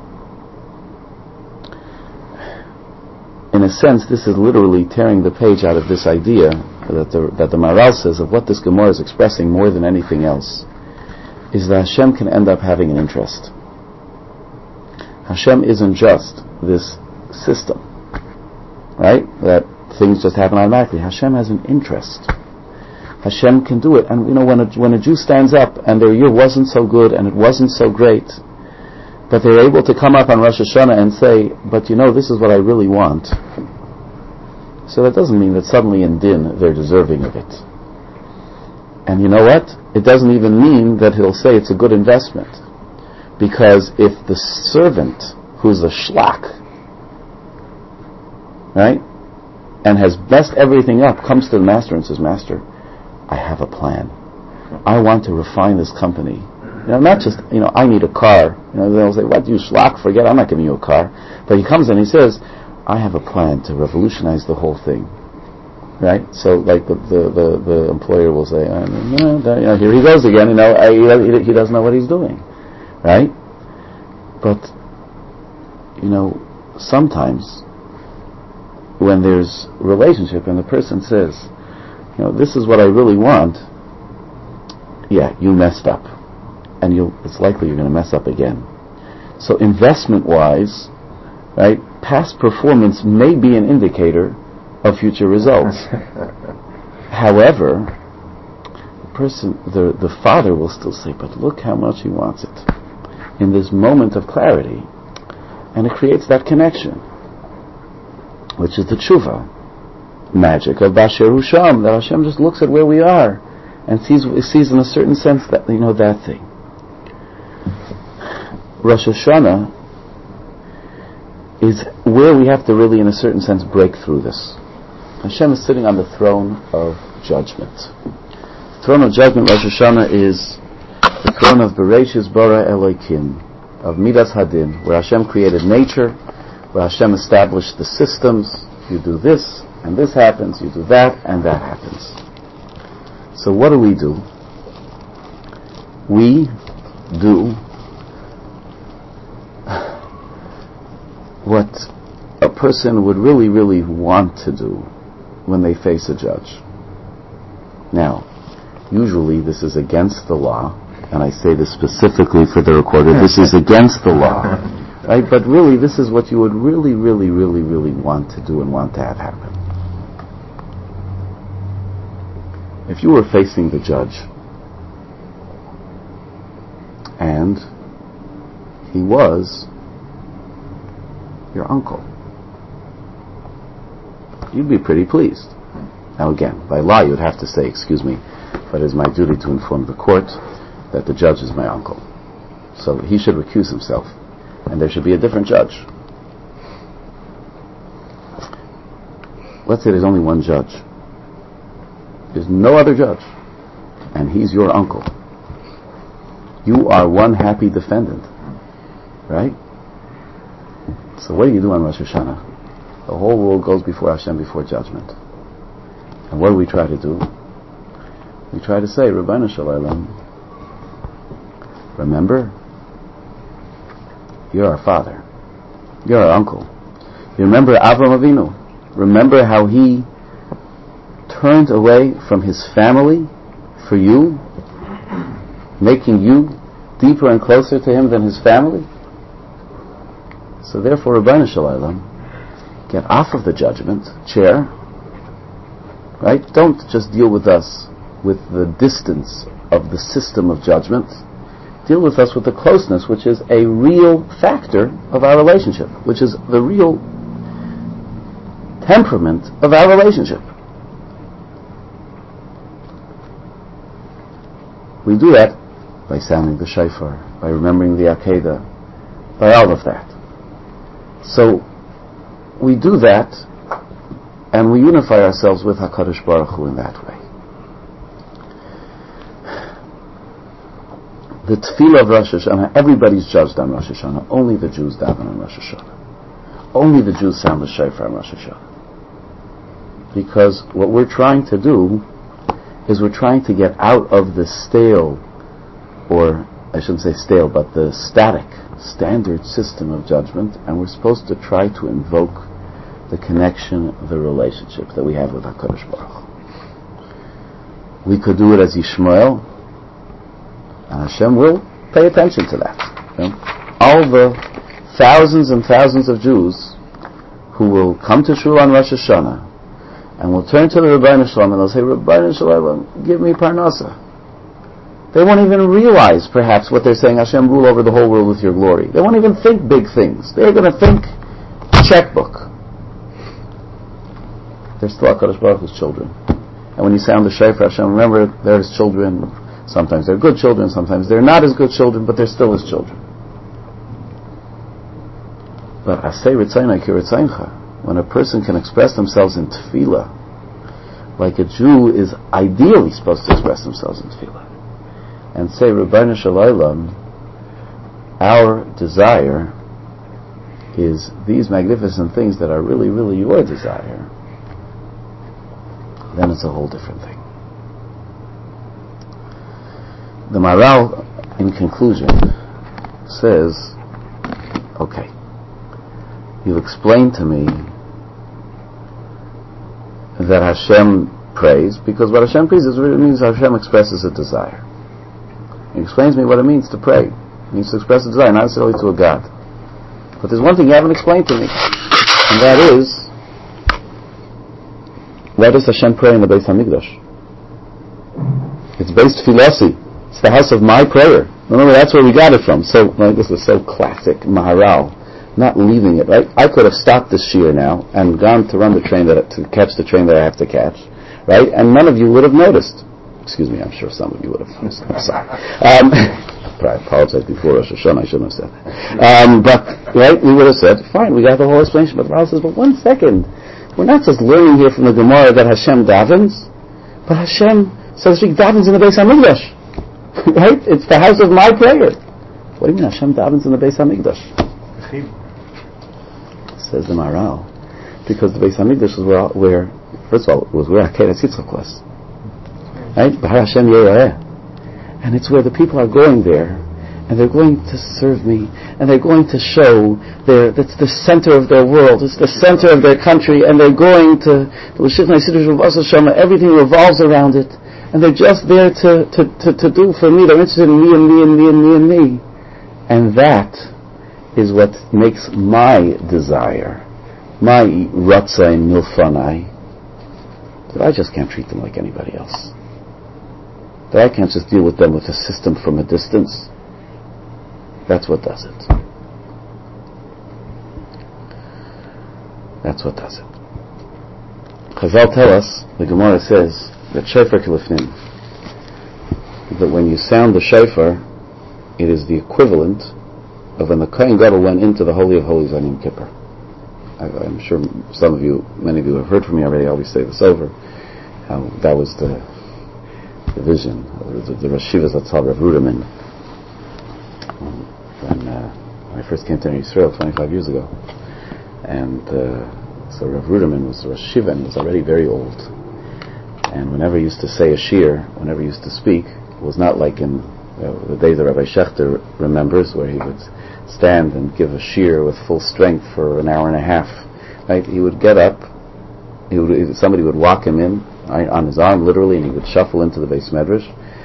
In a sense, this is literally tearing the page out of this idea that the, that the Maharal says of what this Gemara is expressing more than anything else, is that Hashem can end up having an interest. Hashem isn't just this system, right? That things just happen automatically. Hashem has an interest. Hashem can do it. And you know, when a, when a Jew stands up and their year wasn't so good and it wasn't so great, but they're able to come up on Rosh Hashanah and say, but you know, this is what I really want. So that doesn't mean that suddenly in Din they're deserving of it. And you know what? It doesn't even mean that he'll say it's a good investment. Because if the servant, who's a shlach, right, and has messed everything up, comes to the master and says, Master, I have a plan. I want to refine this company. You know, not just, you know, I need a car. You know, they'll say, what, you schlock, forget, I'm not giving you a car. But he comes and he says, I have a plan to revolutionize the whole thing. Right? So, like, the the, the, the employer will say, uh, no, no, you know, here he goes again, you know, I, he, he doesn't know what he's doing. Right? But, you know, sometimes, when there's relationship and the person says, you know, this is what I really want, yeah, you messed up. And you'll, it's likely you're going to mess up again. So investment-wise, right, past performance may be an indicator of future results. However, the person, the, the father will still say, but look how much he wants it. In this moment of clarity. And it creates that connection, which is the tshuva magic of Basher Husham, that Hashem just looks at where we are and sees sees in a certain sense that, you know, that thing. Rosh Hashanah is where we have to really, in a certain sense, break through this. Hashem is sitting on the throne of judgment. The throne of judgment, Rosh Hashanah, is the throne of Bereshis Bara Elokim, of Midas Hadin, where Hashem created nature, where Hashem established the systems. You do this, and this happens. You do that, and that happens. So what do we do? We do what a person would really, really want to do when they face a judge. Now, usually this is against the law, and I say this specifically for the recorder, this is against the law, right? But really, this is what you would really, really, really, really want to do and want to have happen. If you were facing the judge, and he was your uncle, you'd be pretty pleased. Now again, by law you'd have to say, excuse me, but it is my duty to inform the court that the judge is my uncle. So he should recuse himself, and there should be a different judge. Let's say there's only one judge. There's no other judge, and he's your uncle. You are one happy defendant, right? So what do you do on Rosh Hashanah? The whole world goes before Hashem before judgment. And what do we try to do? We try to say, Rabbeinu Shalom, remember, you're our father. You're our uncle. You remember Avram Avinu. Remember how he turned away from his family for you, making you deeper and closer to him than his family? So therefore, Rabbeinu Shalom, get off of the judgment chair, right? Don't just deal with us with the distance of the system of judgment. Deal with us with the closeness, which is a real factor of our relationship, which is the real temperament of our relationship. We do that by sounding the shofar, by remembering the Akedah, by all of that. So we do that, and we unify ourselves with HaKadosh Baruch Hu in that way. The tefillah of Rosh Hashanah, everybody's judged on Rosh Hashanah. Only the Jews daven on Rosh Hashanah. Only the Jews sound the shofar on Rosh Hashanah. Because what we're trying to do is we're trying to get out of the stale, or I shouldn't say stale, but the static, standard system of judgment, and we're supposed to try to invoke the connection, the relationship that we have with HaKadosh Baruch Hu. We could do it as Yishmael, and Hashem will pay attention to that. Okay? All the thousands and thousands of Jews who will come to Shul on Rosh Hashanah and will turn to the Rabbeinu Shalom and they'll say, Rabbeinu Shalom, give me parnasa. They won't even realize, perhaps, what they're saying, Hashem, rule over the whole world with your glory. They won't even think big things. They're going to think checkbook. They're still HaKadosh Baruch Hu's children. And when you sound the shofar, Hashem, remember, they're his children. Sometimes they're good children, sometimes they're not as good children, but they're still his children. But asay ritzayna ki ritzayincha, when a person can express themselves in tefillah, like a Jew is ideally supposed to express themselves in tefillah, and say, Rabbeinu Shalom, our desire is these magnificent things that are really, really your desire, then it's a whole different thing. The Maharal, in conclusion, says, okay, you've explained to me that Hashem prays, because what Hashem prays is what it means. Hashem expresses a desire. He explains to me what it means to pray. It means to express a desire, not necessarily to a God. But there's one thing you haven't explained to me, and that is, why does Hashem pray in the Beis HaMikdash? It's based philosophy. It's the house of my prayer. Remember, that's where we got it from. So, like, this is so classic, Maharal, not leaving it, right? I could have stopped this shiur now and gone to run the train, that to catch the train that I have to catch, right? And none of you would have noticed. Excuse me, I'm sure some of you would have noticed. I'm sorry. Um, I apologize before Rosh Hashanah, I shouldn't have said that. Um, but, right, we would have said, fine, we got the whole explanation. But Maharal says, but one second, we're not just learning here from the Gemara that Hashem davens, but Hashem, so to speak, davens in the Beis HaMikdash. Right? It's the house of my prayer. What do you mean Hashem davens in the Beis HaMikdash? says the Maharal, because the Beis Hamikdash was where, where, first of all, it was where Akeres Yitzchak was. Right? Bahar Hashem Yeireh. And it's where the people are going there, and they're going to serve me, and they're going to show their, that's the center of their world, it's the center of their country, and they're going to, everything revolves around it, and they're just there to, to, to, to do for me, they're interested in me and me and me and me and me. And that is what makes my desire, my ratzah and milfanai, that I just can't treat them like anybody else. That I can't just deal with them with a system from a distance. That's what does it. That's what does it. Chazal tell us, the Gemara says, that shofar kilifnim, that when you sound the shofar, it is the equivalent of when the Kohen Gadol went into the Holy of Holies on Yom Kippur. I, I'm sure some of you, many of you have heard from me already, I always say this over, how that was the, the vision, the, the Rosh Yeshiva Zatzal Rav Ruderman, when, uh, when I first came to Israel twenty-five years ago. And uh, so Rav Ruderman was Rosh Yeshiva and was already very old. And whenever he used to say a shir, whenever he used to speak, it was not like in uh, the days that Rabbi Schechter remembers, where he would stand and give a shir with full strength for an hour and a half. Right? He would get up, he would, somebody would walk him in right, on his arm, literally, and he would shuffle into the Beis Medrash,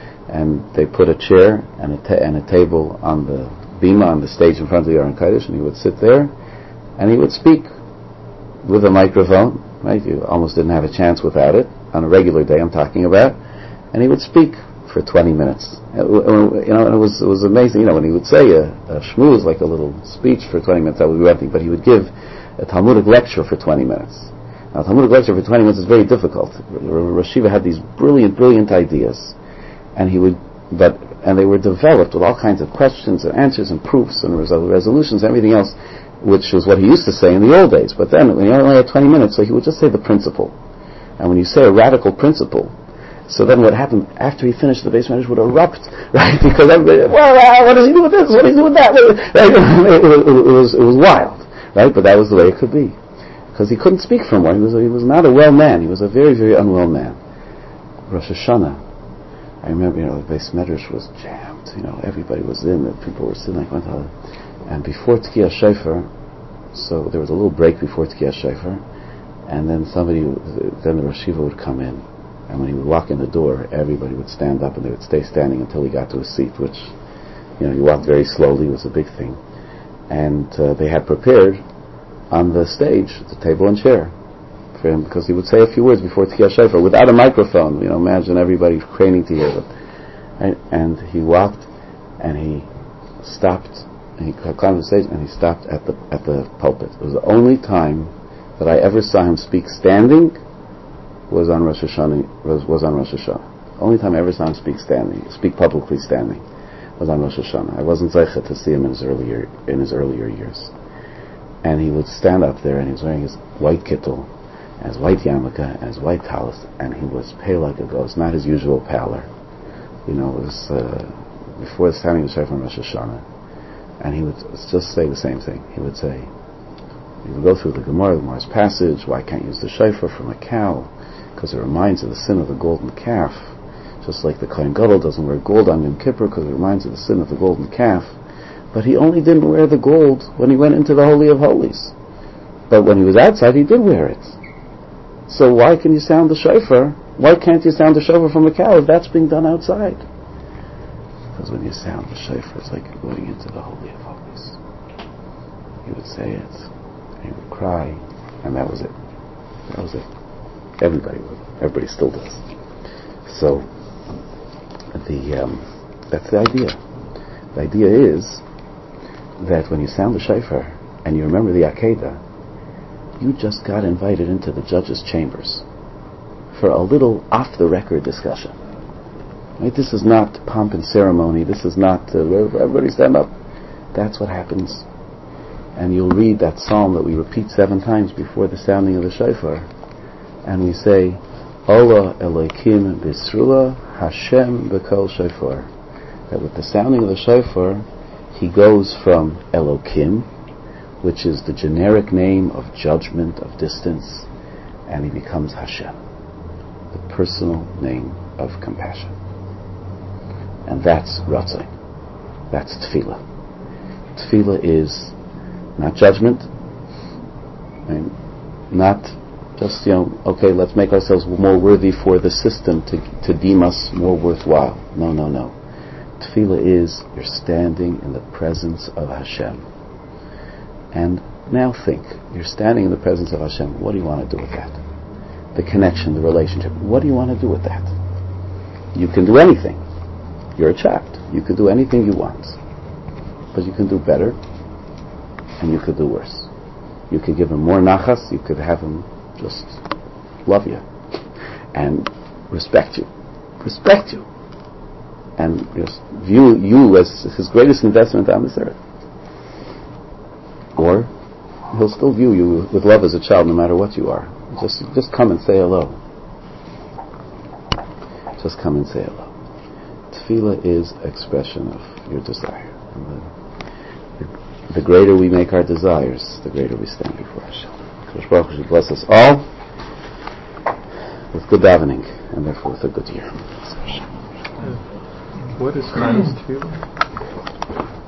and they put a chair and a, ta- and a table on the bima, on the stage in front of the Aron Kodesh, and he would sit there, and he would speak with a microphone. Right? You almost didn't have a chance without it. On a regular day, I'm talking about, and he would speak for twenty minutes. You know, and it was it was amazing. You know, when he would say a, a shmooze, like a little speech for twenty minutes, that would be one thing. But he would give a Talmudic lecture for twenty minutes. Now, a Talmudic lecture for twenty minutes is very difficult. Rosh Yeshiva had these brilliant, brilliant ideas, and he would, but and they were developed with all kinds of questions and answers and proofs and resol- resolutions and everything else, which was what he used to say in the old days. But then, when he only had twenty minutes, so he would just say the principle. And when you say a radical principle, so then what happened after he finished, the Beis Medrash would erupt, right? Because everybody, well, uh, what does he do with this? What does he do with that? Right? It, it, it was it was wild, right? But that was the way it could be, because he couldn't speak from one. He was he was not a well man. He was a very very unwell man. Rosh Hashanah, I remember, you know, the Beis Medrash was jammed. You know, everybody was in. The people were sitting like one another. And before Tkiyah Shofar, so there was a little break before Tkiyah Shofar. And then somebody, then the Rosh Yeshiva would come in, and when he would walk in the door, everybody would stand up and they would stay standing until he got to his seat, which, you know, he walked very slowly, was a big thing. And uh, they had prepared on the stage the table and chair for him, because he would say a few words before Tkiyah Shofar without a microphone. You know, imagine everybody craning to hear it. Right? And he walked and he stopped, and he climbed the stage and he stopped at the at the pulpit. It was the only time that I ever saw him speak standing was on Rosh Hashanah. Was, was on Rosh Hashanah. Only time I ever saw him speak standing, speak publicly standing, was on Rosh Hashanah. I wasn't zeicha to see him in his earlier in his earlier years. And he would stand up there, and he was wearing his white kittel, and his white yarmulke, and his white talis, and he was pale like a ghost. Not his usual pallor. You know, it was uh, before the standing of the shofar on Rosh Hashanah, and he would just say the same thing. He would say. He would go through the Gemara, the Gemara's passage, why can't you use the shofar from a cow? Because it reminds of the sin of the golden calf. Just like the Kohen Gadol doesn't wear gold on Yom Kippur because it reminds of the sin of the golden calf. But he only didn't wear the gold when he went into the Holy of Holies. But when he was outside, he did wear it. So why can you sound the shofar? Why can't you sound the shofar from a cow if that's being done outside? Because when you sound the shofar, it's like you're going into the Holy of Holies. He would say it. He would cry, and that was it. That was it. Everybody would. Everybody still does. So, the um, that's the idea. The idea is that when you sound the shofar and you remember the Akedah, you just got invited into the judge's chambers for a little off-the-record discussion. Right? This is not pomp and ceremony. This is not uh, everybody stand up. That's what happens. And you'll read that psalm that we repeat seven times before the sounding of the shofar, and we say, Ola Elokim Bisrua Hashem B'Kol Shofar. That with the sounding of the shofar, he goes from Elokim, which is the generic name of judgment, of distance, and he becomes Hashem, the personal name of compassion. And that's Ratzon. That's Tefillah. Tefillah is not judgment, right? Not just, you know, okay, let's make ourselves more worthy for the system to to deem us more worthwhile. No, no, no. Tefillah is you're standing in the presence of Hashem. And now think, you're standing in the presence of Hashem. What do you want to do with that? The connection, the relationship. What do you want to do with that? You can do anything. You're a child. You can do anything you want. But you can do better, and you could do worse. You could give him more nachas. You could have him just love you and respect you, respect you, and just view you as his greatest investment on this earth. Or he'll still view you with love as a child, no matter what you are. Just, just come and say hello. Just come and say hello. Tefillah is expression of your desire. And the, the, the greater we make our desires, the greater we stand before Hashem. Kadosh Baruch Hu should bless us all with good davening, and therefore with a good year. What is Chanas Tefillah?